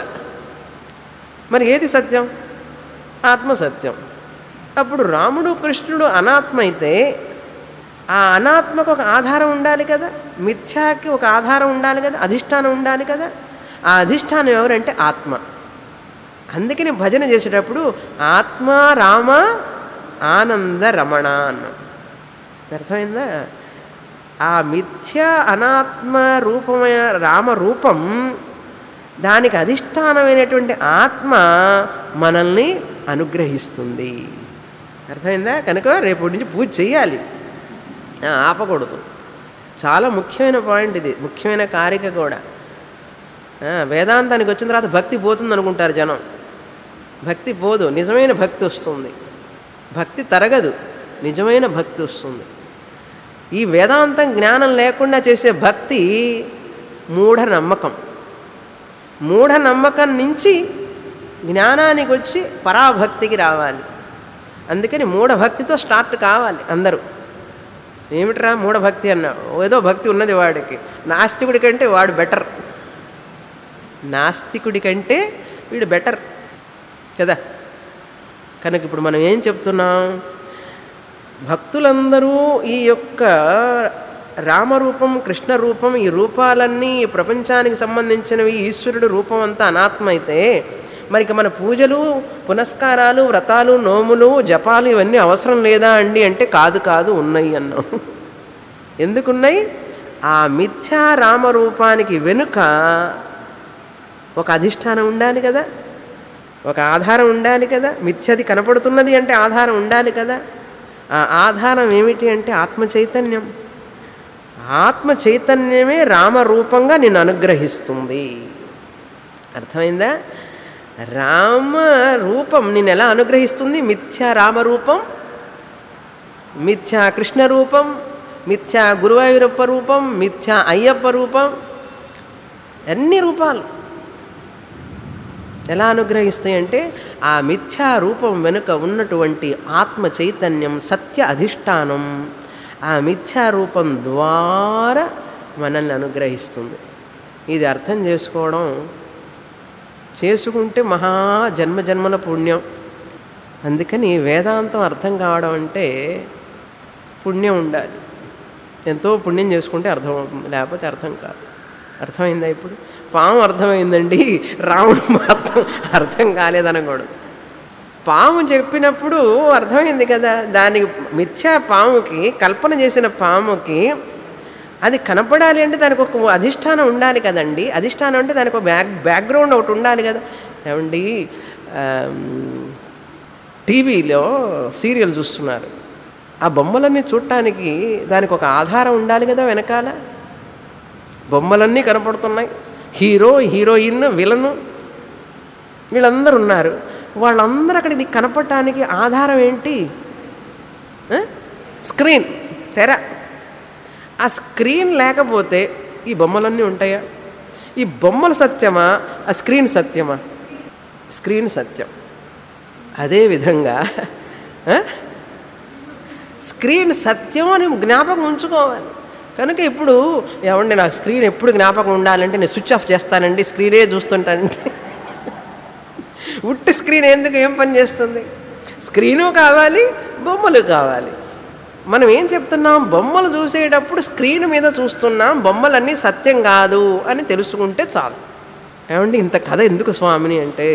మరి ఏది సత్యం? ఆత్మ సత్యం. అప్పుడు రాముడు కృష్ణుడు అనాత్మ అయితే ఆ అనాత్మకు ఒక ఆధారం ఉండాలి కదా, మిథ్యాకి ఒక ఆధారం ఉండాలి కదా, అధిష్టానం ఉండాలి కదా. ఆ అధిష్టానం ఎవరంటే ఆత్మ. అందుకని భజన చేసేటప్పుడు ఆత్మ రామ ఆనంద రమణ అన్నాం. అర్థమైందా? ఆ మిథ్య అనాత్మ రూపమైన రామరూపం, దానికి అధిష్టానమైనటువంటి ఆత్మ మనల్ని అనుగ్రహిస్తుంది. అర్థమైందా? కనుక రేపటి నుంచి పూజ చేయాలి, ఆపకూడదు. చాలా ముఖ్యమైన పాయింట్ ఇది, ముఖ్యమైన కారిక కూడా. వేదాంతానికి వచ్చిన తర్వాత భక్తి పోతుంది అనుకుంటారు జనం. భక్తి పోదు, నిజమైన భక్తి వస్తుంది. భక్తి తరగదు, నిజమైన భక్తి వస్తుంది. ఈ వేదాంతం జ్ఞానం లేకుండా చేసే భక్తి మూఢనమ్మకం. మూఢనమ్మకం నుంచి జ్ఞానానికి వచ్చి పరాభక్తికి రావాలి. అందుకని మూఢభక్తితో స్టార్ట్ కావాలి అందరూ. ఏమిట్రా మూఢభక్తి అన్నాడు? ఏదో భక్తి ఉన్నది వాడికి. నాస్తికుడి కంటే వాడు బెటర్. నాస్తికుడి కంటే వీడు బెటర్ కదా. కనుక ఇప్పుడు మనం ఏం చెప్తున్నాం? భక్తులందరూ ఈ యొక్క రామరూపం, కృష్ణ రూపం, ఈ రూపాలన్నీ ఈ ప్రపంచానికి సంబంధించినవి, ఈశ్వరుడు రూపం అంతా అనాత్మ అయితే మరి ఇక మన పూజలు, పునస్కారాలు, వ్రతాలు, నోములు, జపాలు ఇవన్నీ అవసరం లేదా అండి అంటే కాదు కాదు ఉన్నాయి అన్నాం. ఎందుకున్నాయి? ఆ మిథ్యా రామరూపానికి వెనుక ఒక అధిష్టానం ఉండాలి కదా, ఒక ఆధారం ఉండాలి కదా. మిథ్యది కనపడుతున్నది అంటే ఆధారం ఉండాలి కదా. ఆ ఆధారం ఏమిటి అంటే ఆత్మ చైతన్యం. ఆత్మ చైతన్యమే రామరూపంగా నిన్ను అనుగ్రహిస్తుంది. అర్థమైందా? రామరూపం నిన్ను ఎలా అనుగ్రహిస్తుంది? మిథ్యా రామరూపం, మిథ్యా కృష్ణ రూపం, మిథ్యా గురువాయూరప్ప రూపం, మిథ్యా అయ్యప్ప రూపం, అన్ని రూపాలు ఎలా అనుగ్రహిస్తాయి అంటే ఆ మిథ్యా రూపం వెనుక ఉన్నటువంటి ఆత్మ చైతన్యం, సత్య అధిష్టానం, ఆ మిథ్యా రూపం ద్వారా మనల్ని అనుగ్రహిస్తుంది. ఇది అర్థం చేసుకోవడం చేసుకుంటే మహా జన్మ జన్మల పుణ్యం. అందుకని వేదాంతం అర్థం కావడం అంటే పుణ్యం ఉండాలి. ఎంతో పుణ్యం చేసుకుంటే అర్థమవుతుంది, లేకపోతే అర్థం కాదు. అర్థమైందా? ఇప్పుడు పాము అర్థమైందండి, రాముడు మాత్రం అర్థం కాలేదనకూడదు. పాము చెప్పినప్పుడు అర్థమైంది కదా. దానికి మిథ్యా పాముకి, కల్పన చేసిన పాముకి అది కనపడాలి అంటే దానికి ఒక అధిష్టానం ఉండాలి కదండి. అధిష్టానం అంటే దానికి ఒక బ్యాక్ బ్యాక్గ్రౌండ్ ఒకటి ఉండాలి కదా. ఏమండి, టీవీలో సీరియల్ చూస్తున్నారు, ఆ బొమ్మలన్నీ చూడటానికి దానికి ఒక ఆధారం ఉండాలి కదా వెనకాల. బొమ్మలన్నీ కనపడుతున్నాయి, హీరో, హీరోయిన్, విలను వీళ్ళందరూ ఉన్నారు. వాళ్ళందరూ అక్కడ నీకు కనపడటానికి ఆధారం ఏంటి? స్క్రీన్, తెర. ఆ స్క్రీన్ లేకపోతే ఈ బొమ్మలన్నీ ఉంటాయా? ఈ బొమ్మలు సత్యమా, ఆ స్క్రీన్ సత్యమా? స్క్రీన్ సత్యం. అదేవిధంగా స్క్రీన్ సత్యం అని జ్ఞాపకం ఉంచుకోవాలి. కనుక ఇప్పుడు ఏమండి నాకు స్క్రీన్ ఎప్పుడు జ్ఞాపకం ఉండాలంటే నేను స్విచ్ ఆఫ్ చేస్తానండి, స్క్రీనే చూస్తుంటానండి. ఉట్టి స్క్రీన్ ఎందుకు, ఏం పని చేస్తుంది? స్క్రీను కావాలి, బొమ్మలు కావాలి. మనం ఏం చెప్తున్నాం? బొమ్మలు చూసేటప్పుడు స్క్రీన్ మీద చూస్తున్నాం, బొమ్మలన్నీ సత్యం కాదు అని తెలుసుకుంటే చాలు. ఏమండి ఇంత కథ ఎందుకు స్వామిని అంటే,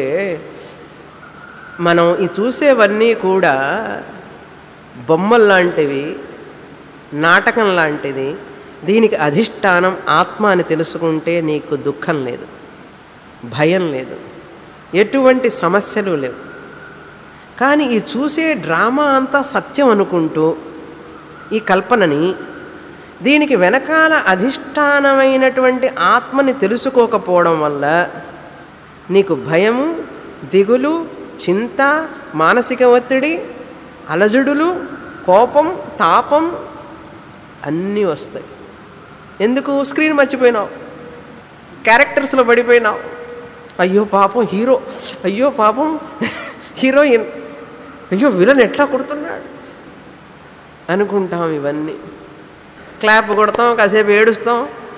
మనం ఈ చూసేవన్నీ కూడా బొమ్మలు లాంటివి, నాటకం లాంటిది. దీనికి అధిష్టానం ఆత్మ అని తెలుసుకుంటే నీకు దుఃఖం లేదు, భయం లేదు, ఎటువంటి సమస్యలు లేవు. కానీ ఈ చూసే డ్రామా అంతా సత్యం అనుకుంటూ ఈ కల్పనని, దీనికి వెనకాల అధిష్టానమైనటువంటి ఆత్మని తెలుసుకోకపోవడం వల్ల నీకు భయము, దిగులు, చింత, మానసిక ఒత్తిడి, అలజడులు, కోపం, తాపం అన్నీ వస్తాయి. ఎందుకు? స్క్రీన్ మర్చిపోయినావు, క్యారెక్టర్స్లో పడిపోయినావు. అయ్యో పాపం హీరో, అయ్యో పాపం హీరోయిన్, అయ్యో విలన్ ఎట్లా కొడుతున్నాడు అనుకుంటాం. ఇవన్నీ క్లాప్ కొడతాం, కాసేపు ఏడుస్తాం.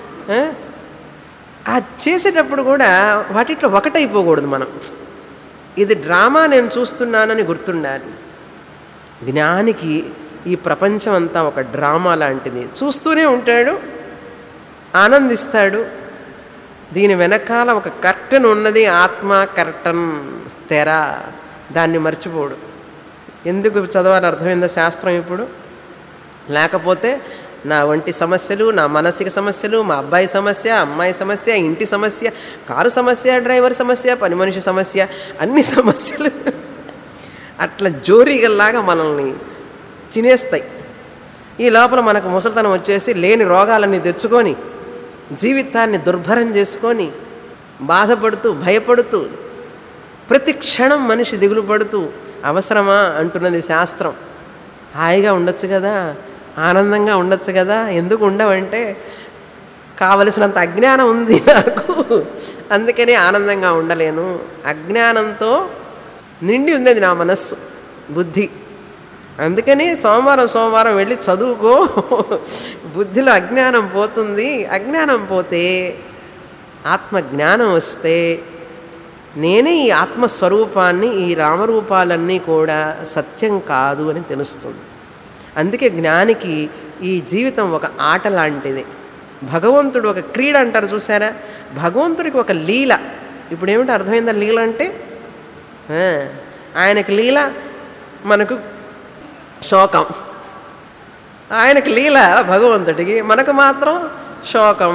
అది చేసేటప్పుడు కూడా వాటిట్లో ఒకటైపోకూడదు మనం. ఇది డ్రామా నేను చూస్తున్నానని గుర్తుండాలి. జ్ఞానికి ఈ ప్రపంచం అంతా ఒక డ్రామా లాంటిది. చూస్తూనే ఉంటాడు, ఆనందిస్తాడు. దీని వెనకాల ఒక కర్టన్ ఉన్నది, ఆత్మ కర్టన్, తెర. దాన్ని మర్చిపోడు. ఎందుకు చదవాలి అర్థమైందో శాస్త్రం ఇప్పుడు. లేకపోతే నా వంటి సమస్యలు, నా మానసిక సమస్యలు, మా అబ్బాయి సమస్య, అమ్మాయి సమస్య, ఇంటి సమస్య, కారు సమస్య, డ్రైవర్ సమస్య, పని మనిషి సమస్య, అన్ని సమస్యలు అట్లా జోరీగల్లాగా మనల్ని తినేస్తాయి. ఈ లోపల మనకు ముసలితనం వచ్చేసి లేని రోగాలన్నీ తెచ్చుకొని జీవితాన్ని దుర్భరం చేసుకొని బాధపడుతూ, భయపడుతూ, ప్రతి క్షణం మనిషి దిగులు పడుతూ, అవసరమా అంటున్నది శాస్త్రం. హాయిగా ఉండొచ్చు కదా, ఆనందంగా ఉండొచ్చు కదా. ఎందుకు ఉండవంటే కావలసినంత అజ్ఞానం ఉంది నాకు, అందుకని ఆనందంగా ఉండలేను. అజ్ఞానంతో నిండి ఉంది నా మనస్సు, బుద్ధి. అందుకని సోమవారం సోమవారం వెళ్ళి చదువుకో, బుద్ధిలో అజ్ఞానం పోతుంది. అజ్ఞానం పోతే ఆత్మజ్ఞానం వస్తే నేనే ఈ ఆత్మస్వరూపాన్ని, ఈ రామరూపాలన్నీ కూడా సత్యం కాదు అని తెలుస్తుంది. అందుకే జ్ఞానికి ఈ జీవితం ఒక ఆట లాంటిది. భగవంతుడు ఒక క్రీడ అంటారు చూసారా, భగవంతుడికి ఒక లీల. ఇప్పుడు ఏమిటి అర్థమైందా లీల అంటే? ఆయనకి లీల, మనకు శోకం. ఆయనకి లీల భగవంతుడికి, మనకు మాత్రం శోకం.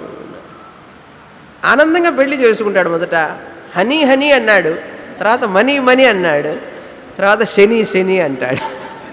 ఆనందంగా పెళ్లి చేసుకుంటాడు. మొదట హనీ హనీ అన్నాడు, తర్వాత మనీ మనీ అన్నాడు, తర్వాత శని శని అంటాడు.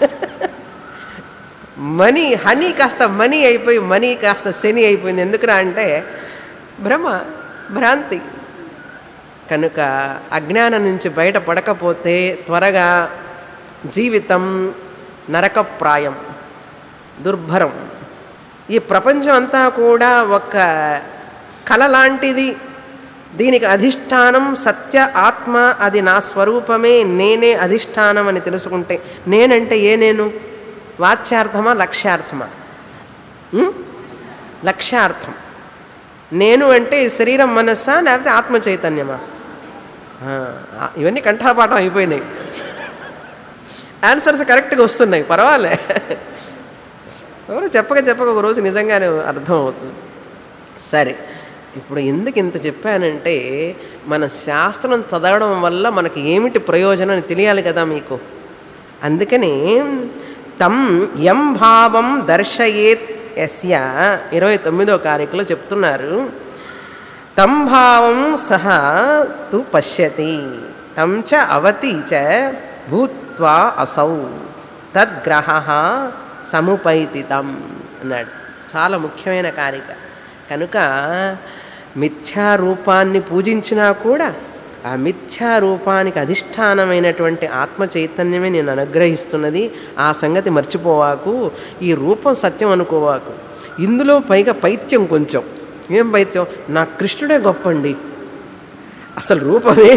మనీ, హనీ కాస్త మనీ అయిపోయి మనీ కాస్త శని అయిపోయింది. ఎందుకురా అంటే భ్రమ, భ్రాంతి. కనుక అజ్ఞానం నుంచి బయటపడకపోతే త్వరగా జీవితం నరకప్రాయం, దుర్భరం. ఈ ప్రపంచం అంతా కూడా ఒక కళ లాంటిది. దీనికి అధిష్టానం సత్య ఆత్మ, అది నా స్వరూపమే, నేనే అధిష్టానం అని తెలుసుకుంటే, నేనంటే ఏ నేను? వాచ్యార్థమా, లక్ష్యార్థమా? లక్ష్యార్థం. నేను అంటే శరీరం మనస్సా లేకపోతే ఆత్మ చైతన్యమా? ఇవన్నీ కంఠాపాఠం అయిపోయినాయి. ఆన్సర్స్ కరెక్ట్గా వస్తున్నాయి, పర్వాలే. ఎవరు చెప్పక చెప్పక ఒక రోజు నిజంగానే అర్థం అవుతుంది. సరే, ఇప్పుడు ఎందుకు ఇంత చెప్పానంటే మన శాస్త్రం చదవడం వల్ల మనకి ఏమిటి ప్రయోజనం అని తెలియాలి కదా మీకు. అందుకని తం యం భావం దర్శయేత్ యస్య ఇరవై తొమ్మిదో కారికలో చెప్తున్నారు. తం భావం సహ తు పశ్యతి తం చ అవతి చ భూత్వా అసౌ తద్గ్రహ సముపైతితం అన్నాడు. చాలా ముఖ్యమైన కారిక. కనుక మిథ్యారూపాన్ని పూజించినా కూడా ఆ మిథ్యారూపానికి అధిష్టానమైనటువంటి ఆత్మ చైతన్యమే నేను అనుగ్రహిస్తున్నది, ఆ సంగతి మర్చిపోవాకు, ఈ రూపం సత్యం అనుకోవాకు. ఇందులో పైగా పైత్యం కొంచెం. ఏం పైత్యం? నా కృష్ణుడే గొప్పండి, అసలు రూపమే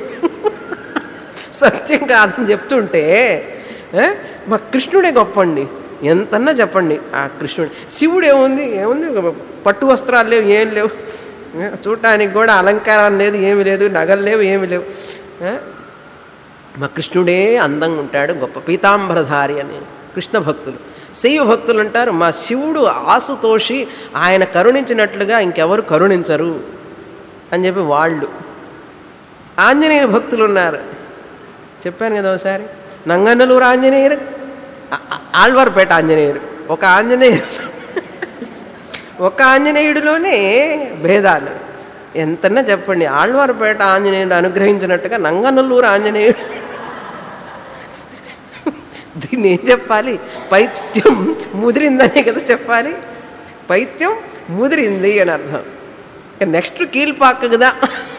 సత్యం కాదని చెప్తుంటే మా కృష్ణుడే గొప్పండి, ఎంతన్నా చెప్పండి. ఆ కృష్ణుడు శివుడు ఏముంది ఏముంది పట్టు వస్త్రాలు లేవు, ఏం లేవు, చూడటానికి కూడా అలంకారం లేదు, ఏమి లేదు, నగలు లేవు, ఏమి లేవు. మా కృష్ణుడే అందంగా ఉంటాడు, గొప్ప పీతాంబరధారి అని కృష్ణ భక్తులు. శైవ భక్తులు అంటారు మా శివుడు ఆసుతోషి, ఆయన కరుణించినట్లుగా ఇంకెవరు కరుణించరు అని చెప్పి వాళ్ళు. ఆంజనేయ భక్తులు ఉన్నారు, చెప్పాను కదా ఒకసారి. నంగనల్లూరు ఆంజనేయురు, ఆళ్వార్పేట ఆంజనేయురు. ఒక ఆంజనేయుడు ఒక ఆంజనేయుడిలోనే భేదాలు ఎంతన్నా చెప్పండి. ఆళ్వార్పేట ఆంజనేయుడు అనుగ్రహించినట్టుగా నంగనల్లూరు ఆంజనేయుడు. దీన్ని ఏం చెప్పాలి? పైత్యం ముదిరిందనే కదా చెప్పాలి. పైత్యం ముదిరింది అని అర్థం. నెక్స్ట్ కీల్పాక కదా.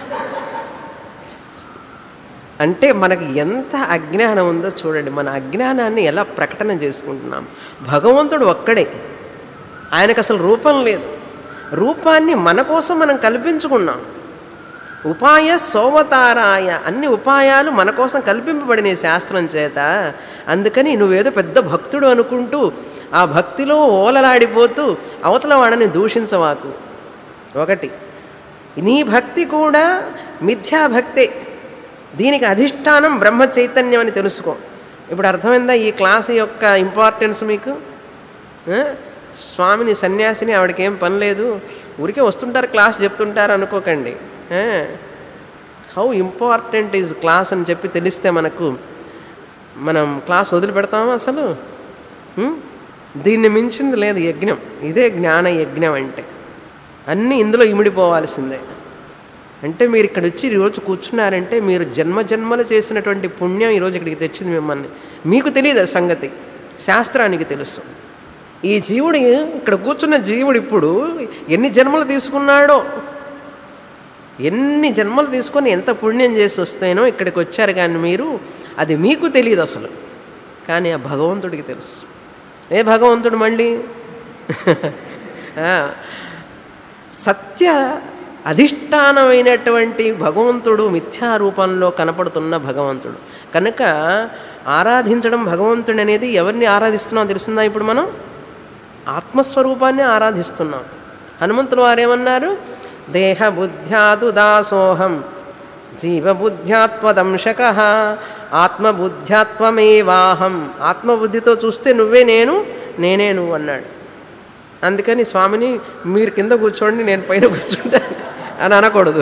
అంటే మనకి ఎంత అజ్ఞానం ఉందో చూడండి. మన అజ్ఞానాన్ని ఎలా ప్రకటన చేసుకుంటున్నాం. భగవంతుడు ఒక్కడే, ఆయనకు అసలు రూపం లేదు. రూపాన్ని మన కోసం మనం కల్పించుకున్నాం. ఉపాయ సోవతారాయ, అన్ని ఉపాయాలు మన కోసం కల్పింపబడినాయి శాస్త్రం చేత. అందుకని నువ్వేదో పెద్ద భక్తుడు అనుకుంటూ ఆ భక్తిలో ఓలలాడిపోతూ అవతల వాడని దూషించవాకు. ఒకటి, నీ భక్తి కూడా మిథ్యాభక్తే, దీనికి అధిష్టానం బ్రహ్మ చైతన్యం అని తెలుసుకో. ఇప్పుడు అర్థమైందా ఈ క్లాస్ యొక్క ఇంపార్టెన్స్ మీకు? స్వామిని సన్యాసిని ఆవిడకి ఏం పని లేదు, ఊరికే వస్తుంటారు క్లాస్ చెప్తుంటారు అనుకోకండి. హౌ ఇంపార్టెంట్ ఈజ్ క్లాస్ అని చెప్పి తెలిస్తే మనకు మనం క్లాస్ వదిలిపెడతామా అసలు? దీన్ని మించింది లేదు యజ్ఞం. ఇదే జ్ఞాన యజ్ఞం అంటే. అన్నీ ఇందులో ఇమిడిపోవాల్సిందే. అంటే మీరు ఇక్కడ వచ్చి ఈరోజు కూర్చున్నారంటే మీరు జన్మ జన్మలు చేసినటువంటి పుణ్యం ఈరోజు ఇక్కడికి తెచ్చింది మిమ్మల్ని. మీకు తెలియదు ఆ సంగతి, శాస్త్రానికి తెలుసు. ఈ జీవుడు, ఇక్కడ కూర్చున్న జీవుడు ఇప్పుడు ఎన్ని జన్మలు తీసుకున్నాడో, ఎన్ని జన్మలు తీసుకొని ఎంత పుణ్యం చేసి వస్తేనో ఇక్కడికి వచ్చారు. కానీ మీరు, అది మీకు తెలియదు అసలు, కానీ ఆ భగవంతుడికి తెలుసు. ఏ భగవంతుడు మళ్ళీ? సత్య అధిష్టానమైనటువంటి భగవంతుడు, మిథ్యారూపంలో కనపడుతున్న భగవంతుడు. కనుక ఆరాధించడం భగవంతుడు అనేది ఎవరిని ఆరాధిస్తున్నాం తెలిసిందా? ఇప్పుడు మనం ఆత్మస్వరూపాన్ని ఆరాధిస్తున్నాం. హనుమంతులు వారేమన్నారు? దేహబుద్ధ్యాతు దాసోహం జీవబుద్ధ్యాత్వదంశక ఆత్మబుద్ధ్యాత్వమేవాహం. ఆత్మబుద్ధితో చూస్తే నువ్వే నేను, నేనే నువ్వు అన్నాడు. అందుకని స్వామిని మీరు కింద కూర్చోండి నేను పైన కూర్చుంటాను అని అనకూడదు.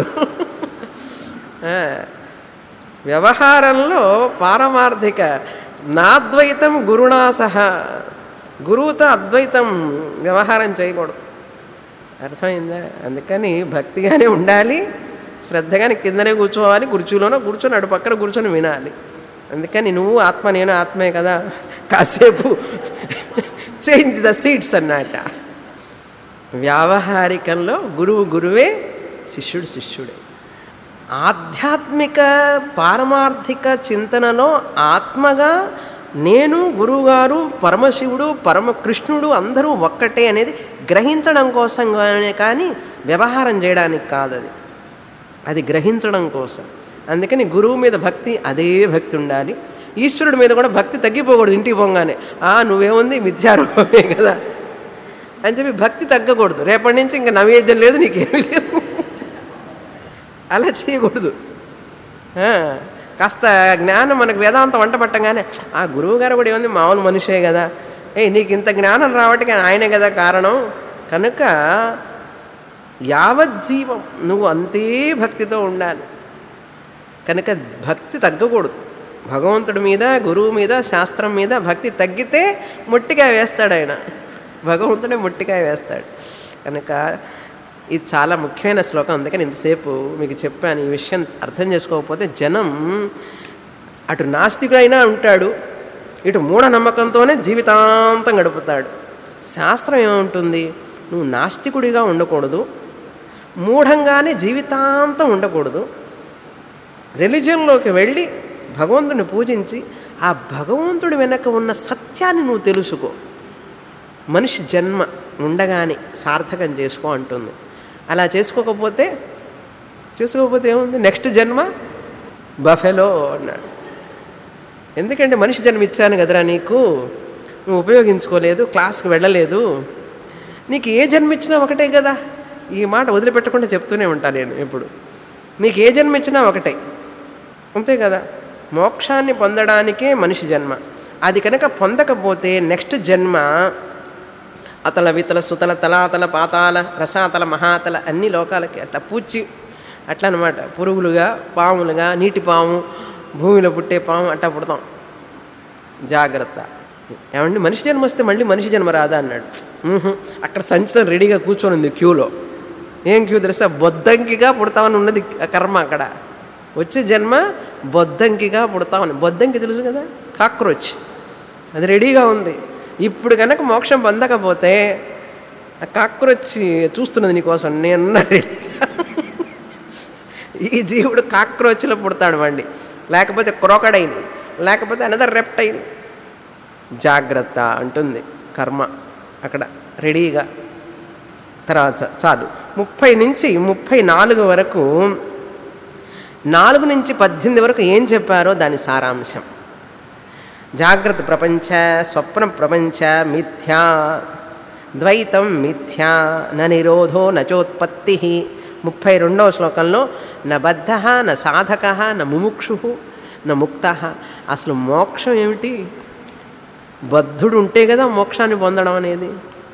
వ్యవహారంలో పారమార్థిక నాద్వైతం గురుణా సహా, గురువుతో అద్వైతం వ్యవహారం చేయకూడదు. అర్థమైందా? అందుకని భక్తిగానే ఉండాలి, శ్రద్ధగానే కిందనే కూర్చోవాలి, కుర్చీలోనో కూర్చొని అటు పక్కన కూర్చొని వినాలి. అందుకని నువ్వు ఆత్మ నేను ఆత్మే కదా, కాసేపు చేంజ్ ద సీట్స్ అన్నమాట. వ్యావహారికంలో గురువు గురువే, శిష్యుడు శిష్యుడే. ఆధ్యాత్మిక పారమార్థిక చింతనలో ఆత్మగా నేను, గురువుగారు, పరమశివుడు, పరమకృష్ణుడు అందరూ ఒక్కటే అనేది గ్రహించడం కోసం కానీ వ్యవహారం చేయడానికి కాదు. అది అది గ్రహించడం కోసం. అందుకని గురువు మీద భక్తి అదే భక్తి ఉండాలి. ఈశ్వరుడి మీద కూడా భక్తి తగ్గిపోకూడదు. ఇంటికి పోగానే ఆ నువ్వేముంది మిథ్యారూపమే కదా అని చెప్పి భక్తి తగ్గకూడదు. రేపటి నుంచి ఇంకా నైవేద్యం లేదు, నీకేమీ లేదు, అలా చేయకూడదు. కాస్త జ్ఞానం మనకు వేదాంతం వంట పట్టంగానే ఆ గురువు గారు కూడా ఏముంది మామూలు మనిషే కదా, ఏ నీకు ఇంత జ్ఞానం రావటానికి ఆయనే కదా కారణం, కనుక యావజ్జీవం నువ్వు అంతే భక్తితో ఉండాలి. కనుక భక్తి తగ్గకూడదు. భగవంతుడి మీద, గురువు మీద, శాస్త్రం మీద భక్తి తగ్గితే మొట్టికాయ వేస్తాడు ఆయన, భగవంతుడే మొట్టికాయ వేస్తాడు. కనుక ఇది చాలా ముఖ్యమైన శ్లోకం. అందుకని ఇంతసేపు మీకు చెప్పాను. ఈ విషయం అర్థం చేసుకోకపోతే జనం అటు నాస్తికుడైనా ఉంటాడు, ఇటు మూఢనమ్మకంతోనే జీవితాంతం గడుపుతాడు. శాస్త్రం ఏముంటుంది, నువ్వు నాస్తికుడిగా ఉండకూడదు, మూఢంగానే జీవితాంతం ఉండకూడదు. రిలిజియన్లోకి వెళ్ళి భగవంతుడిని పూజించి ఆ భగవంతుడి వెనక ఉన్న సత్యాన్ని నువ్వు తెలుసుకో. మనిషి జన్మ ఉండగానే సార్థకం చేసుకో అంటుంది. అలా చేసుకోకపోతే చేసుకోకపోతే ఏముంది, నెక్స్ట్ జన్మ బఫెలో అన్నాడు. ఎందుకంటే మనిషి జన్మ ఇచ్చాను కదరా నీకు, నువ్వు ఉపయోగించుకోలేదు, క్లాస్కి వెళ్ళలేదు, నీకు ఏ జన్మ ఇచ్చినా ఒకటే కదా. ఈ మాట వదిలిపెట్టకుండా చెప్తూనే ఉంటాను నేను ఎప్పుడు. నీకు ఏ జన్మ ఇచ్చినా ఒకటే, అంతే కదా. మోక్షాన్ని పొందడానికే మనిషి జన్మ. అది కనుక పొందకపోతే నెక్స్ట్ జన్మ అతల వితల సుతల తలాతల పాతాల రసాతల మహాతల అన్ని లోకాలకి అట్లా పూచి అట్లా అనమాట. పురుగులుగా, పాములుగా, నీటి పాము, భూమిలో పుట్టే పాము అట్లా పుడతాం. జాగ్రత్త. ఏమండి మనిషి జన్మ వస్తే మళ్ళీ మనిషి జన్మ రాదా అన్నాడు. అక్కడ సంచితం రెడీగా కూర్చొని ఉంది క్యూలో. ఏం క్యూ తెలుసా, బొద్దంకిగా పుడతామని ఉన్నది కర్మ. అక్కడ వచ్చే జన్మ బొద్దంకిగా పుడతామని. బొద్దంకి తెలుసు కదా, కాక్రోచ్, అది రెడీగా ఉంది. ఇప్పుడు కనుక మోక్షం పొందకపోతే ఆ కాక్రోచ్ చూస్తున్నది నీకోసం, నేను రెడీగా. ఈ జీవుడు కాక్రోచ్లో పుడతాడు మళ్ళీ, లేకపోతే క్రోకడైన్, లేకపోతే అనదర్ రెప్టైల్. జాగ్రత్త అంటుంది కర్మ అక్కడ రెడీగా. తర్వాత చాలు ముప్పై నుంచి ముప్పై నాలుగు వరకు, నాలుగు నుంచి పద్దెనిమిది వరకు ఏం చెప్పారో దాని సారాంశం. జాగ్రత్త ప్రపంచ, స్వప్న ప్రపంచ మిథ్యా, ద్వైతం మిథ్యా, న నిరోధో నచోత్పత్తి. ముప్పై రెండవ శ్లోకంలో న బద్ధ న సాధక న ముముక్షు న ముక్త. అసలు మోక్షం ఏమిటి? బద్ధుడు ఉంటే కదా మోక్షాన్ని పొందడం అనేది.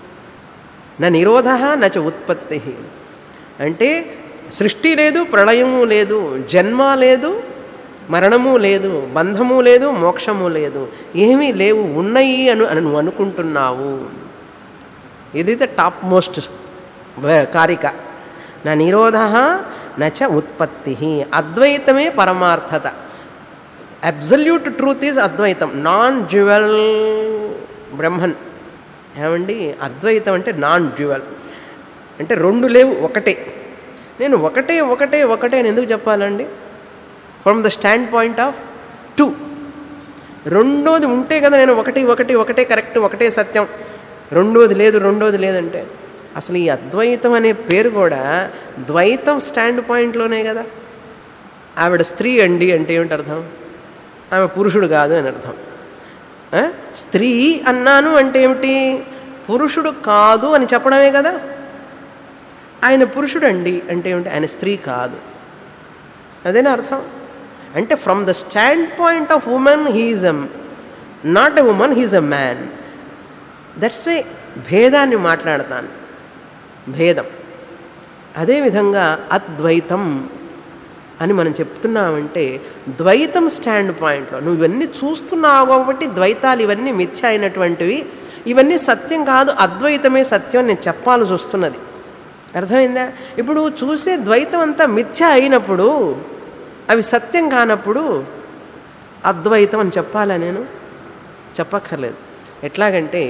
నా నిరోధ నచ ఉత్పత్తి అంటే సృష్టి లేదు, ప్రళయము లేదు, జన్మ లేదు, మరణము లేదు, బంధము లేదు, మోక్షము లేదు, ఏమీ లేవు, ఉన్నాయి అను అని నువ్వు అనుకుంటున్నావు. ఇదైతే టాప్ మోస్ట్ కారిక. నా నిరోధ నచ ఉత్పత్తి. అద్వైతమే పరమార్థత. Absolute truth is advaitam, non dual Brahman. ఏమండి అద్వైతం అంటే నాన్ డ్యువల్ అంటే రెండు లేవు, ఒకటే. నేను ఒకటే ఒకటే ఒకటే అని ఎందుకు చెప్పాలండి? From the standpoint of two. రెండోది ఉంటే కదా నేను ఒకటి ఒకటి ఒకటే కరెక్ట్, ఒకటే సత్యం, రెండోది లేదు రెండోది లేదంటే. అసలు ఈ అద్వైతం అనే పేరు కూడా ద్వైతం స్టాండ్ పాయింట్లోనే కదా. ఆవిడ స్త్రీ అండి అంటే ఏమిటి అర్థం? ఆమె పురుషుడు కాదు అని అర్థం. స్త్రీ అన్నాను అంటే ఏమిటి? పురుషుడు కాదు అని చెప్పడమే కదా. ఆయన పురుషుడు అండి అంటే ఏమిటి? ఆయన స్త్రీ కాదు, అదేనా అర్థం? అంటే from the standpoint of women he's a not a women, he's a man. That's way భేదాన్ని మాట్లాడతాను, భేదం. అదేవిధంగా అద్వైతం అని మనం చెప్తున్నామంటే ద్వైతం స్టాండ్ పాయింట్లో నువ్వు ఇవన్నీ చూస్తున్నావు కాబట్టి ద్వైతాలు ఇవన్నీ మిథ్య అయినటువంటివి, ఇవన్నీ సత్యం కాదు, అద్వైతమే సత్యం నేను చెప్పాల్సి వస్తున్నది. అర్థమైందా? ఇప్పుడు చూసే ద్వైతం అంతా మిథ్య అయినప్పుడు, అవి సత్యం కానప్పుడు అద్వైతం అని చెప్పాలా? నేను చెప్పక్కర్లేదు. ఎట్లాగంటే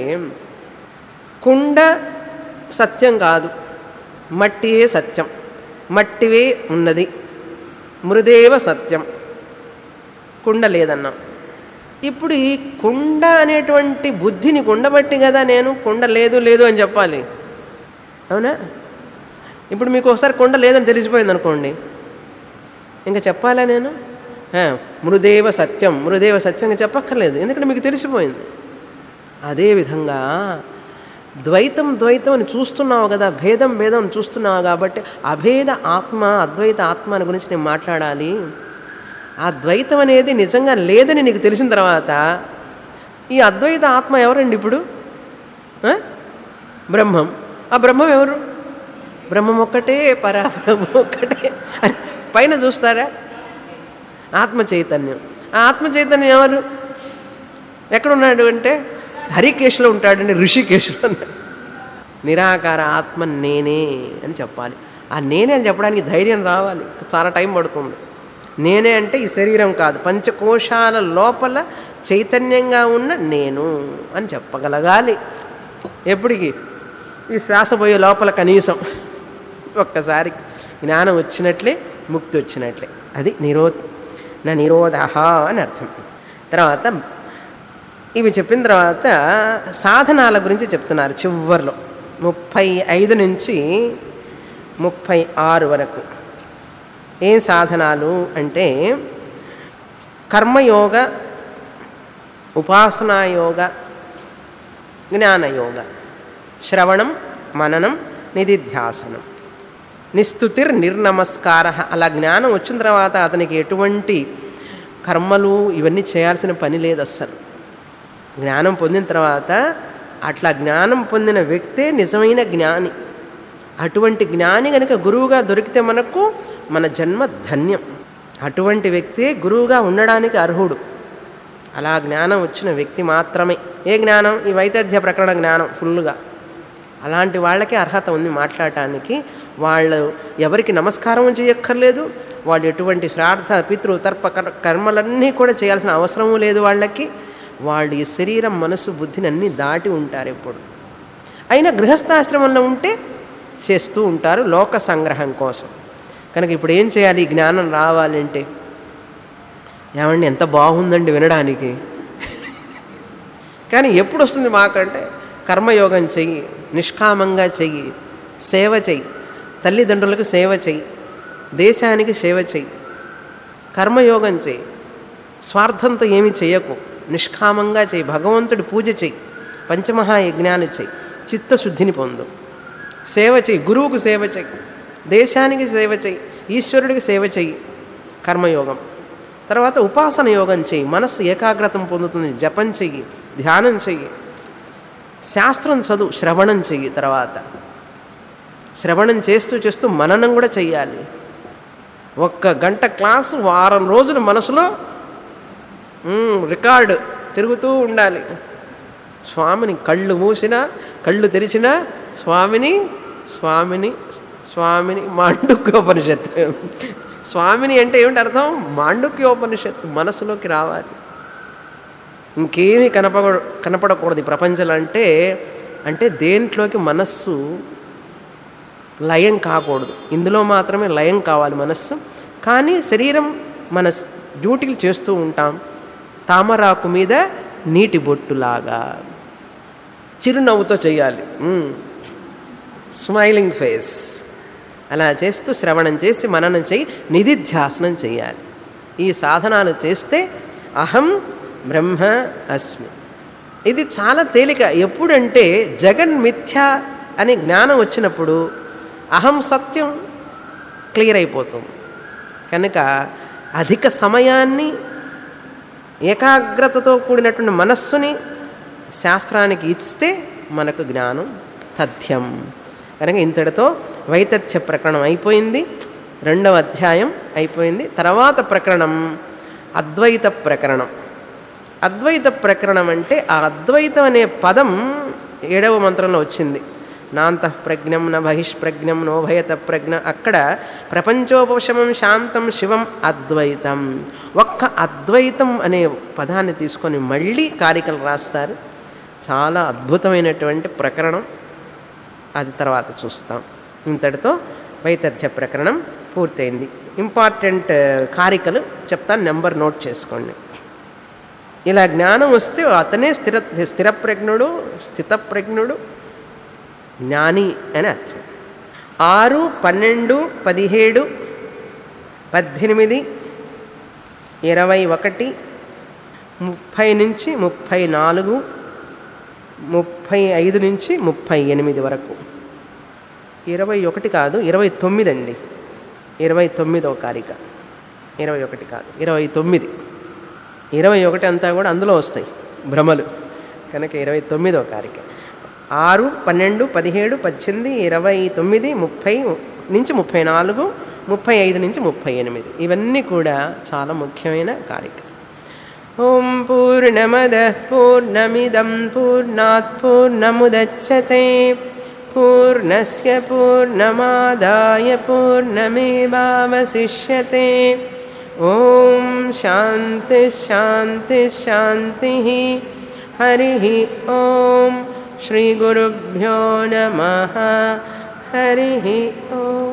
కుండ సత్యం కాదు, మట్టియే సత్యం, మట్టివే ఉన్నది, మృదేవ సత్యం, కుండ లేదన్నాం. ఇప్పుడు ఈ కుండ అనేటువంటి బుద్ధిని కుండబట్టి కదా నేను కుండ లేదు లేదు అని చెప్పాలి, అవునా? ఇప్పుడు మీకు ఒకసారి కుండ లేదని తెలిసిపోయింది అనుకోండి, ఇంకా చెప్పాలా నేను? మృదేవ సత్యం, మృదేవ సత్యంగా చెప్పక్కర్లేదు, ఎందుకంటే మీకు తెలిసిపోయింది. అదేవిధంగా ద్వైతం ద్వైతం అని చూస్తున్నావు కదా, భేదం భేదం అని చూస్తున్నావు కాబట్టి అభేద ఆత్మ అద్వైత ఆత్మ అని గురించి నేను మాట్లాడాలి. ఆ ద్వైతం అనేది నిజంగా లేదని నీకు తెలిసిన తర్వాత ఈ అద్వైత ఆత్మ ఎవరండి ఇప్పుడు? బ్రహ్మం. ఆ బ్రహ్మం ఎవరు? బ్రహ్మం ఒక్కటే, పరాబ్రహ్మం ఒక్కటే అని పైన చూస్తారా? ఆత్మ చైతన్యం. ఆ ఆత్మ చైతన్యం ఎవరు? ఎక్కడున్నాడు అంటే హరికేశ్లో ఉంటాడండి, ఋషికేశ్లో ఉన్నాడు. నిరాకార ఆత్మ నేనే అని చెప్పాలి. ఆ నేనే అని చెప్పడానికి ధైర్యం రావాలి, చాలా టైం పడుతుంది. నేనే అంటే ఈ శరీరం కాదు, పంచకోశాల లోపల చైతన్యంగా ఉన్న నేను అని చెప్పగలగాలి. ఎప్పటికి? ఈ శ్వాస పోయే లోపల కనీసం ఒక్కసారి జ్ఞానం వచ్చినట్లే, ముక్తి వచ్చినట్లే. అది నిరో నా నిరోధ అని అర్థం. తర్వాత ఇవి చెప్పిన తర్వాత సాధనాల గురించి చెప్తున్నారు చివర్లో, ముప్పై ఐదు నుంచి ముప్పై ఆరు వరకు. ఏం సాధనాలు అంటే కర్మయోగ, ఉపాసనాయోగ, జ్ఞానయోగ, శ్రవణం, మననం, నిధిధ్యాసనం, నిస్తుతిర్ నిర్నమస్కార. అలా జ్ఞానం వచ్చిన తర్వాత అతనికి ఎటువంటి కర్మలు ఇవన్నీ చేయాల్సిన పని లేదు అస్సలు. జ్ఞానం పొందిన తర్వాత అట్లా జ్ఞానం పొందిన వ్యక్తే నిజమైన జ్ఞాని. అటువంటి జ్ఞాని కనుక గురువుగా దొరికితే మనకు మన జన్మ ధన్యం. అటువంటి వ్యక్తే గురువుగా ఉండడానికి అర్హుడు. అలా జ్ఞానం వచ్చిన వ్యక్తి మాత్రమే. ఏ జ్ఞానం? ఈ వైతథ్య ప్రకరణ జ్ఞానం ఫుల్గా. అలాంటి వాళ్ళకే అర్హత ఉంది మాట్లాడటానికి. వాళ్ళు ఎవరికి నమస్కారం చేయక్కర్లేదు, వాళ్ళు ఎటువంటి శ్రాద్ధ పితృ తర్ప కర్మలన్నీ కూడా చేయాల్సిన అవసరము లేదు వాళ్ళకి. వాళ్ళు ఈ శరీరం, మనసు, బుద్ధిని అన్నీ దాటి ఉంటారు ఎప్పుడు. అయినా గృహస్థాశ్రమంలో ఉంటే చేస్తూ ఉంటారు లోక సంగ్రహం కోసం. కనుక ఇప్పుడు ఏం చేయాలి? ఈ జ్ఞానం రావాలంటే ఏమండి ఎంత బాగుందండి వినడానికి, కానీ ఎప్పుడు వస్తుంది మాకంటే కర్మయోగం చెయ్యి, నిష్కామంగా చెయ్యి, సేవ చెయ్యి, తల్లిదండ్రులకు సేవ చెయ్యి, దేశానికి సేవ చెయ్యి, కర్మయోగం చెయ్యి, స్వార్థంతో ఏమి చేయకు, నిష్కామంగా చెయ్యి, భగవంతుడి పూజ చెయ్యి, పంచమహాయజ్ఞాలు చెయ్యి, చిత్తశుద్ధిని పొందు, సేవ చెయ్యి, గురువుకు సేవ చెయ్యి, దేశానికి సేవ చెయ్యి, ఈశ్వరుడికి సేవ చెయ్యి, కర్మయోగం. తర్వాత ఉపాసన యోగం చెయ్యి, మనస్సు ఏకాగ్రతం పొందుతుంది, జపం చెయ్యి, ధ్యానం చెయ్యి, శాస్త్రం చదువు, శ్రవణం చెయ్యి. తర్వాత శ్రవణం చేస్తూ చేస్తూ మననం కూడా చెయ్యాలి. ఒక్క గంట క్లాసు వారం రోజులు మనసులో రికార్డు తిరుగుతూ ఉండాలి. స్వామిని కళ్ళు మూసినా కళ్ళు తెరిచినా స్వామిని స్వామిని స్వామిని మాండుక్యోపనిషత్తు. స్వామిని అంటే ఏమిటి అర్థం? మాండుక్యోపనిషత్తు మనసులోకి రావాలి. ఇంకేమీ కనపడ కనపడకూడదు ప్రపంచంలో. అంటే అంటే దేంట్లోకి మనస్సు లయం కాకూడదు. ఇందులో మాత్రమే లయం కావాలి మనస్సు. కానీ శరీరం మన డ్యూటీలు చేస్తూ ఉంటాం. తామరాకు మీద నీటి బొట్టులాగా చిరునవ్వుతో చేయాలి, స్మైలింగ్ ఫేస్. అలా చేస్తూ శ్రవణం చేసి మననం చేయి, నిధిధ్యాసనం చేయాలి. ఈ సాధనాలు చేస్తే అహం బ్రహ్మ అస్మి. ఇది చాలా తేలిక. ఎప్పుడంటే జగన్మిథ్య అనే జ్ఞానం వచ్చినప్పుడు అహం సత్యం క్లియర్ అయిపోతుంది. కనుక అధిక సమయాన్ని ఏకాగ్రతతో కూడినటువంటి మనస్సుని శాస్త్రానికి ఇస్తే మనకు జ్ఞానం తథ్యం. కనుక ఇంతటితో వైతథ్య ప్రకరణం అయిపోయింది. రెండవ అధ్యాయం అయిపోయింది. తర్వాత ప్రకరణం అద్వైత ప్రకరణం. అద్వైత ప్రకరణం అంటే ఆ అద్వైతం అనే పదం ఏడవ మంత్రంలో వచ్చింది. నాంతఃప్రజ్ఞం న బహిష్ప్రజ్ఞం నోభయత ప్రజ్ఞ. అక్కడ ప్రపంచోపశమం శాంతం శివం అద్వైతం. ఒక్క అద్వైతం అనే పదాన్ని తీసుకొని మళ్ళీ కారికలు రాస్తారు. చాలా అద్భుతమైనటువంటి ప్రకరణం. అది తర్వాత చూస్తాం. ఇంతటితో వైతథ్య ప్రకరణం పూర్తయింది. ఇంపార్టెంట్ కారికలు చెప్తాను, నెంబర్ నోట్ చేసుకోండి. ఇలా జ్ఞానం వస్తే అతనే స్థిర స్థిరప్రజ్ఞుడు, స్థితప్రజ్ఞుడు, జ్ఞాని అని అర్థం. ఆరు పన్నెండు పదిహేడు పద్దెనిమిది ఇరవై ఒకటి ముప్పై నుంచి ముప్పై నాలుగు ముప్పై ఐదు నుంచి ముప్పై ఎనిమిది వరకు. ఇరవై ఒకటి కాదు, ఇరవై తొమ్మిది అండి. ఇరవై తొమ్మిదో కారిక, ఇరవై ఒకటి కాదు, ఇరవై తొమ్మిది. ఇరవై ఒకటి అంతా కూడా అందులో వస్తాయి భ్రమలు, కనుక ఇరవై తొమ్మిదో కారిక. ఆరు, పన్నెండు, పదిహేడు, పద్దెనిమిది, ఇరవై తొమ్మిది, ముప్పై నుంచి ముప్పై నాలుగు, ముప్పై ఐదు నుంచి ముప్పై ఎనిమిది, ఇవన్నీ కూడా చాలా ముఖ్యమైన కారిక. ఓం పూర్ణమదః పూర్ణమిదం పూర్ణాత్ పూర్ణముదచ్యతే పూర్ణస్య పూర్ణమాదాయ పూర్ణమేవావశిష్యతే. ఓం శాంతి శాంతి శాంతి. హరి ఓం శ్రీ గురుభ్యో నమః. హరి ఓం.